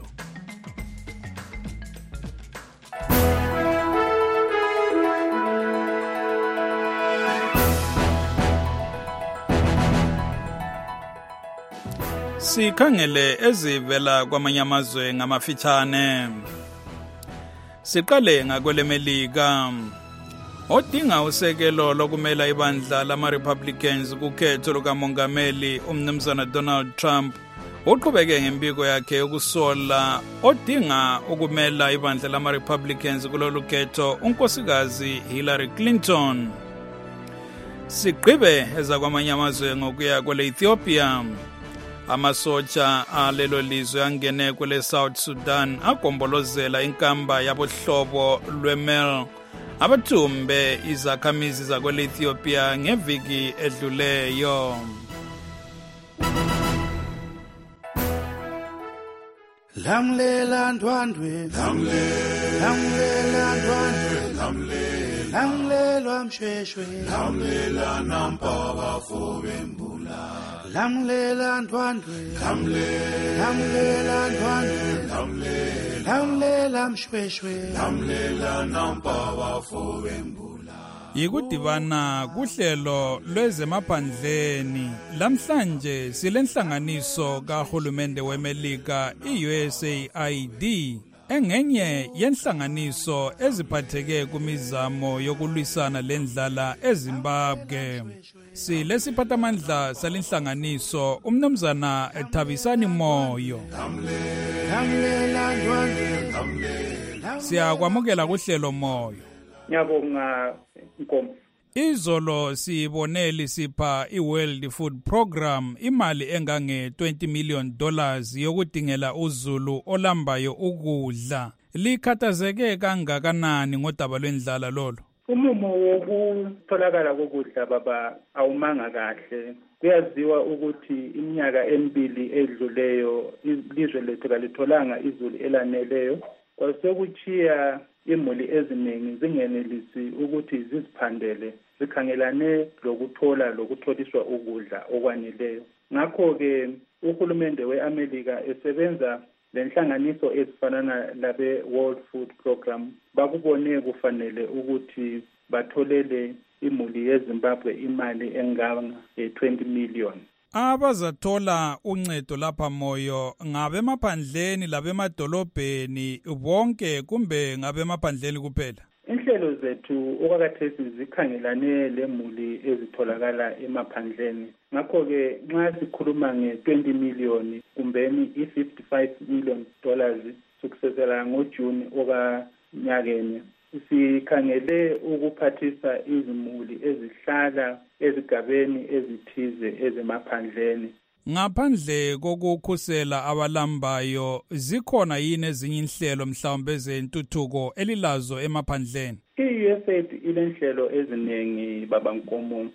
Sikhangele ezivela kwamanye amazwe ngamafitshane. Siqale ngakwelemelika. Odinga usekelo lokumela ibandla lama-Republicans kukhetho lukamongameli umnumzana Donald Trump uqhubeke ngempiko yakhe yokusola odinga ukumela ibandla lama-Republicans kulolu khetho unkosikazi Hillary Clinton. Sigqibe ezakwamanye amazwe ngokuya kwele-Ethiopia. Amasotsha alelo lizwe angene kwele South Sudan agombolozela inkamba yabohlobo lweMel abathumbe izakhamizi zakwele Ethiopia ngeviki edluleyo. Lamlela ndwandwe lamlela ndwandwe lamlela msheshwe lamlela nampa bafobembula lamlela ndwandwe lamlela ndwandwe lamlela msheshwe lamlela nampa bafobembula. Yikudibana kuhlelo lwezemaphandleni lamhlanje silenhlanganiso kahulumende weMelika iUSAID engenye yenhlanganiso eziphatheke kumizamo yokulwisana lendlala eZimbabwe. Silesiphathamandla salenhlanganiso umnumzana Thabisani Moyo. Siyakwamukela kuhlelo Moyo. Ngiyabonga Nkomo. Izolo siboneli sipha iWorld Food Program imali engange $20 million yokudingela uZulu olambayo ukudla. Likhathazeke kangakanani ngodaba lwendlala lolo? Umumo wokutholakala kokudla baba awumanga kahle. Kuyaziwa ukuthi iminyaka emibili edluleyo ilizwe lethu kalitholanga izulu elaneleyo. Kwasekuchiya imuli eziningi zingenelisi ukuthi ziziphandele zikhangelane lokutholiswa ukudla okwaneleyo. Ngakho-ke uhulumende we-Amerika esebenza lenhlanganiso ezifana labe World Food Program bakubone kufanele ukuthi batholele imuli yeZimbabwe imali enganga 20 million Abazathola uncedo lapha Moyo ngabemaphandleni labemadolobheni bonke kumbe ngabemaphandleni kuphela? Inhlelo zethu okwakhathesi zikhangelane lemuli ezitholakala emaphandleni. Ngakho-ke nxa sikhuluma nge-20 million kumbeni i-$55 million sukusukela ngoJuni okanyakeni, sikhangele ukuphathisa izimuli ezihlala ezigabeni ezithize ezemaphandleni. Ngaphandle kokukhusela abalambayo zikhona yini ezinye inhlelo mhlawumbe ezentuthuko elilazo emaphandleni? I-USAID ilenhlelo eziningi baba Nkomo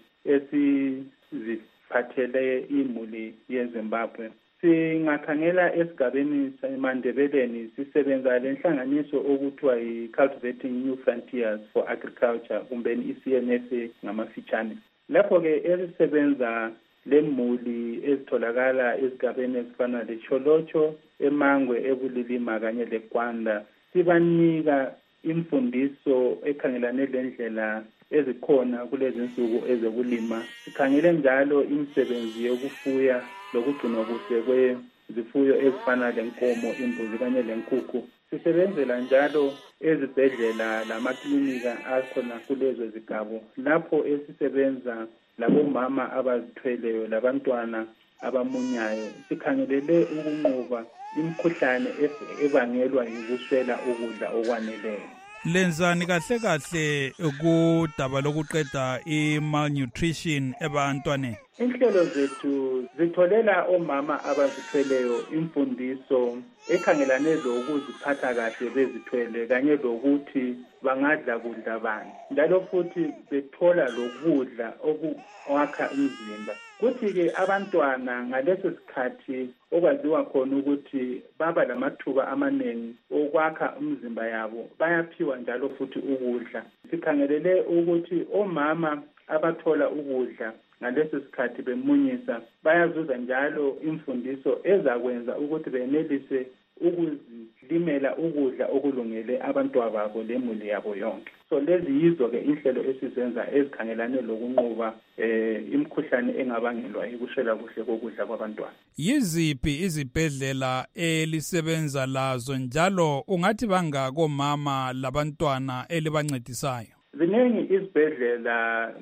esiziphathele imuli yeZimbabwe. Singakhangela esigabeni seMandebeleni sisebenza lenhlanganiso okuthiwa yi-Cultivating New Frontiers for Agriculture kumbeni i-CNFA ngamafitshane. Lapho-ke esisebenza lemuli ezitholakala ezigabeni ezifana leCholocho, eMangwe, eBulilima kanye leGwanda, sibanika imfundiso ekhangelane lendlela ezikhona kulezi nsuku ezokulima. Sikhangele njalo imisebenzi yokufuya lokugcinwa kuhle kwezifuyo ezifana lenkomo, imbuzi kanye lenkukhu. Sisebenzela njalo ezibhedlela lamaklinika akhona kulezo zigabo, lapho esisebenza labomama abazithweleyo labantwana abamunyayo. Sikhangelele ukunqoba imikhuhlane ebangelwa yikuswela ukudla okwaneleyo. Lenzani kahle kahle kudaba lokuqeda i-malnutrition ebantwaneni? Inhlelo zethu zitholela omama abazithweleyo imfundiso ekhangelane lokuziphatha kahle bezithwele kanye lokuthi bangadla kudla bani, njalo futhi bethola lokudla okwakha umzimba. Kuthi-ke abantwana ngaleso sikhathi okwaziwa khona ukuthi baba lamathuba amaningi okwakha umzimba yabo, bayaphiwa njalo futhi ukudla. Sikhangelele ukuthi omama abathola ukudla ngaleso sikhathi bemunyisa bayazuza njalo imfundiso ezakwenza ukuthi benelise ukuzilimela ukudla okulungele abantwana babo lemuli yabo yonke. So lezi yizo-ke inhlelo esizenza ezikhangelane lokunqoba imikhuhlane engabangelwa yikuswela kuhle kokudla kwabantwana. Yiziphi izibhedlela elisebenza lazo njalo ungathi bangako mama labantwana elibancedisayo? Ziningi izibhedlela,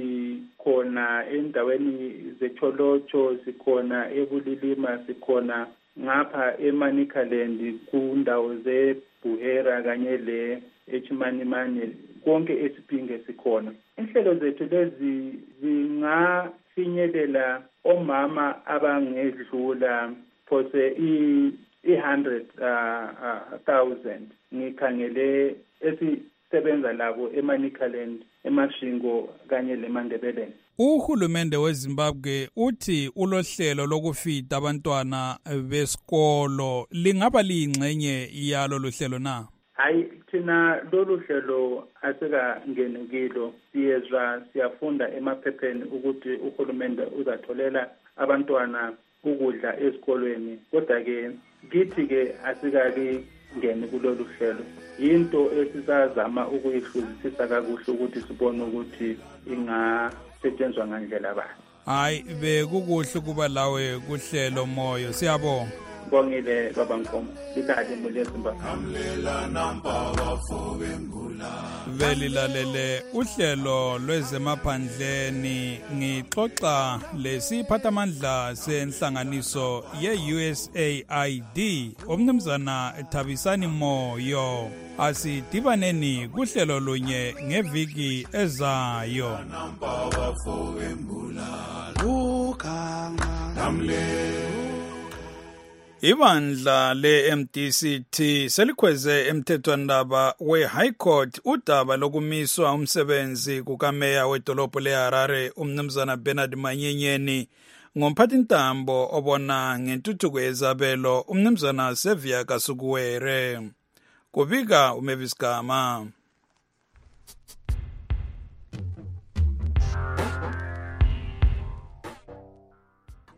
sikhona endaweni zeCholocho, sikhona eBulilima, sikhona ngapha eManicaland kundawo zeBuhera kanye le-Echimanimane, konke esiphinge sikhona. Inhlelo zethu lezi zingafinyelela omama abangedlula phose i-100,000 ngikhangele sebenza labo eManicaland, eMashingo kanye leMandebeleni. Uhulumende weZimbabwe uthi ulohlelo lokufida abantwana besikolo, lingaba liyingxenye yalo luhlelo na? Hayi, thina lolu hlelo asekangenekilo. Siyezwa siyafunda emaphepheni ukuthi uhulumende uzatholela abantwana ukudla ezikolweni, kodwa-ke kithi-ke asikali ngene kulolu hlelo. Into esisazama ukuyihluzisisa kakuhle ukuthi sibone ukuthi ingasetshenzwa ngandlela bani. Hayi, bekukuhle kuba lawe kuhlelo Moyo, siyabonga. Ngibongile baba Nkomo, likhadi imuli yeZimbabwe. Velilalele uhlelo lwezemaphandleni, ngixoxa lesiphathamandla senhlanganiso ye-USAID umnumzana Thabisani Moyo. Asidibaneni kuhlelo lunye ngeviki ezayo. Ibandla le-MDCT selikhweze emthethwandaba we-High Court udaba lokumiswa umsebenzi kukameya wedolobho leHarare umnumzana Bernard Manyenyeni ngomphathintambo obona ngentuthuko yezabelo umnumzana Sevia Kasukuwere. Kubika uMavis Gama.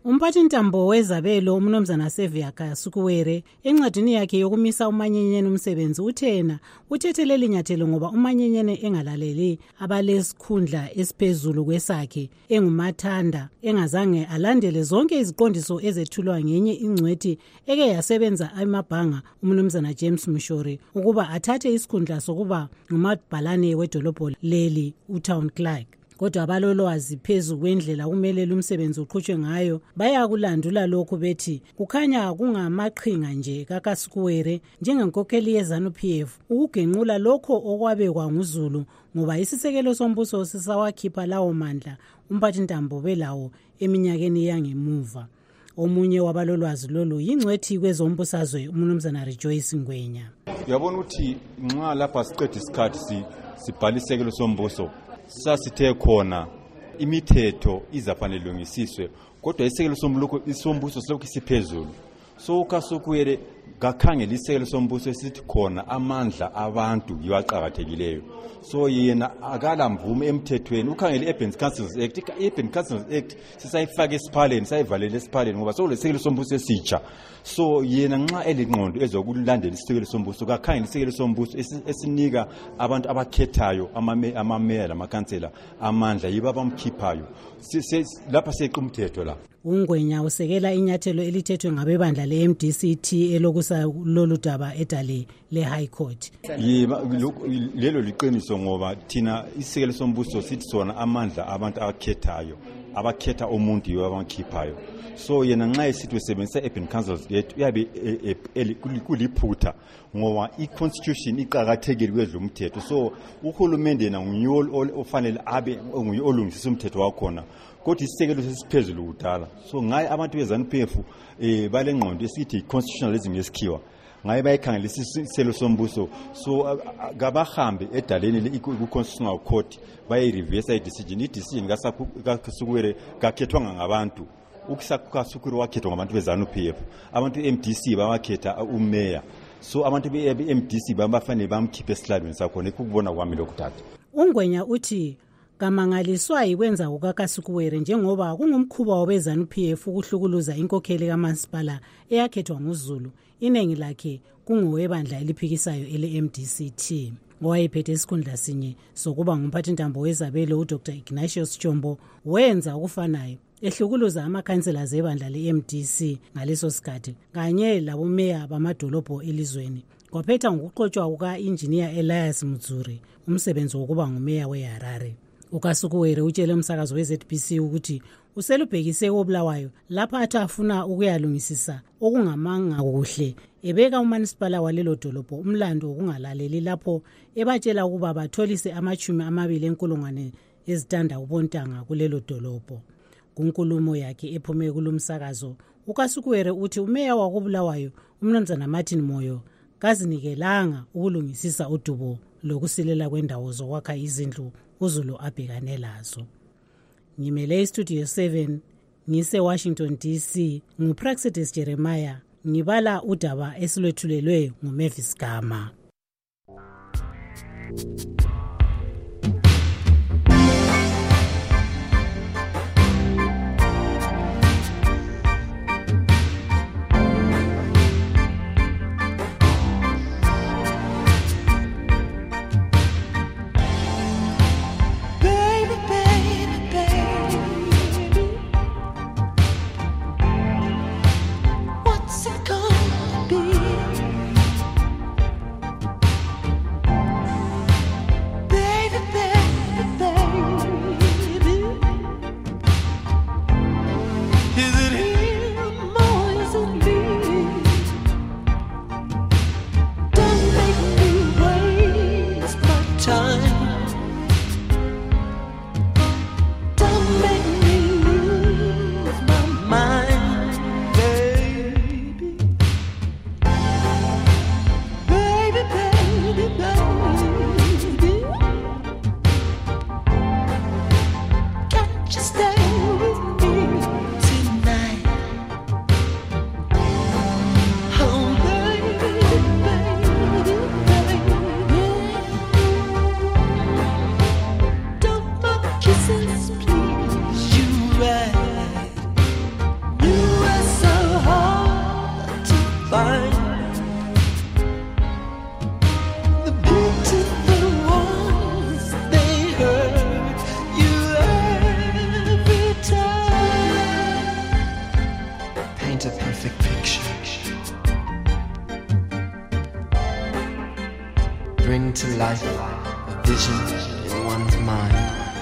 Umphathintambo wezabelo umnumzana Sevia Kasukuwere encwadini yakhe yokumisa umanyenyene umsebenzi uthena uthetheleli nyathelo ngoba umanyenyene engalaleli abalesikhundla esiphezulu kwesakhe engumathanda engazange alandele zonke iziqondiso ezethulwa ngenye ingcwethi eke yasebenza emabhanga umnumzana James Mushori ukuba athathe isikhundla sokuba ngumabhalane wedolobho leli uTown Clerk. Kodwa abalolwazi phezu kwendlela kumele umsebenzi uqhutshwe ngayo bayakulandula lokho bethi kukhanya kungamaqhinga nje kaKasukuwere njengenkokheli yeZANU-PF ukugenqula lokho okwabekwa nguZulu ngoba isisekelo sombuso sisawakhipha lawo mandla umphathintambo belawo eminyakeni yangemuva. Omunye wabalolwazi lolu yingcwethi kwezombusazwe umnumzana Rejoice Ngwenya. Uyabona ukuthi nxa lapha siqeda isikhathi sibhalisekelo sombuso sasithe khona imithetho izafanele lungisiswe kodwa isekelo sombuso silokhu siphezulu. So uKasukuwere gakhangela isekelo sombuso esithi khona amandla abantu yiwaqhakathekileyo. So yena akala mvume emthethweni ukhangela i-Urban Councils Act. I-Urban Councils Act sisayifaka esiphaleni sayivalela esiphaleni ngoba sokulesekelo sombuso esitsha. So yena nxa elingqondo ezokulandela isekelo sombuso kakhangela isekelo sombuso esinika abantu abakhethayo amameya lamakhansela amandla yibo abamkhiphayo. Lapha seqha umthetho la. Ungwenya usekela inyathelo elithethwe ngabebandla le-MDCT elokusa lolu daba edale le-High Court. Lelo liqiniso ngoba thina isekelo sombuso sithi sona amandla abantu abakhetha umuntu yibo abamkhiphayo. So yena nxa esithi wesebenzisa Urban Councils Act uyabe kuliphutha ngoba i-constitution iqhakathekile kwedlula umthetho. So uhulumende yena nguye ofanele abe nguye olungisisa umthetho wakhona. Kodwa isisekelo sesiphezulu kudala. So ngaye abantu beZANU-PF balengqondo esithi constitutionalism ngesikhiwa. Ngaye bayikhangelisa iselo sombuso. So kabahambe edaleni ku-constitutional court bayireverse i-decision. I-decision kaKasukuwere kakhethwanga ngabantu. UKasukuwere wakhethwa ngabantu beZANU-PF. Abantu be-MDC bawakhetha umeya. So abantu be-MDC bafanele bamkhiphe esihlalweni sakhona ukubona kwami lokuthatha. Ungwenya uthi kamangaliswa yikwenza kukaKasukuwere njengoba kungumkhuba wabeZANU-PF ukuhlukuluza inkokheli kamasipala eyakhethwa nguZulu inengi lakhe kungowebandla eliphikisayo ele-MDCT. Owayephethe isikhundla sinye sokuba ngumphathintambo wezabelo uDr Ignatius Chombo wenza okufanayo ehlukuluza amakhansela zebandla le-MDC ngaleso sikhathi kanye labomeya bamadolobho elizweni. Kwaphetha ngokuqotshwa kuka-Engineer Elias Mutsuri umsebenzi wokuba ngumeya weHarare. uKasukuwere utshele umsakazo weZBC ukuthi uselubhekise koBulawayo lapha athi afuna ukuyalungisisa okungamanga kuhle ebeka umanisipala walelo dolobho umlando wokungalaleli lapho ebatshela ukuba batholise ama20,000 ezitanda ubontanga kulelo dolobho. Kunkulumo yakhe ephume kulumsakazo uKasukuwere uthi umeya wakoBulawayo umnumzana Martin Moyo kazinikelanga ukulungisisa udubo lokusilela kwendawo zokwakha izindlu uZulu abhekane lazo. Ngimele iStudio 7 ngise Washington DC nguPraxedis Jeremiah ngibala udaba esilwethulelwe nguMavis Gama. to life a vision in one's mind.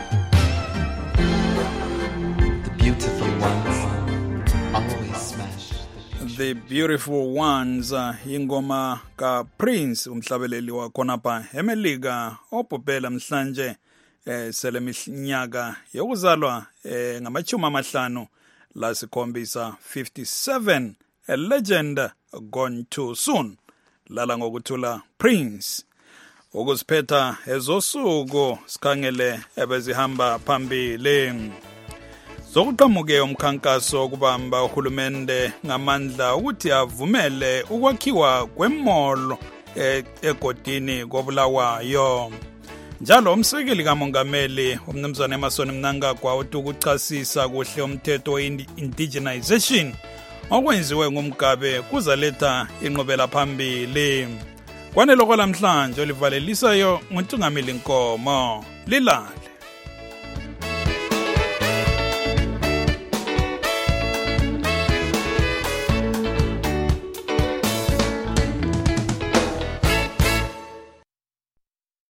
The beautiful ones always smash. The Beautiful Ones, ingoma ka Prince, umhlabeleli wakhonapha eMelika obhubhela mhlanje sele minyaka yokuzalwa ngamachumi amahlanu la sikhombisa 57, a legend gone too soon. Lala ngokuthula Prince. Ukusiphetha ezosuku sikhangele ebezihamba phambili. Zokuqhamuke umkhankaso kubamba uhulumende ngamandla ukuthi avumele ukwakhiwa kwemolo egodini koBulawayo. Njalo umsekeli kamongameli umnumzane Emerson Mnangagwa uthi ukuchasisa kuhle umthetho we-indigenization okwenziwe ngumgabe kuzaletha inqobela phambili. Kwaneloko lamhlanje olivalelisayo nguNtungameli Nkomo. Lilale.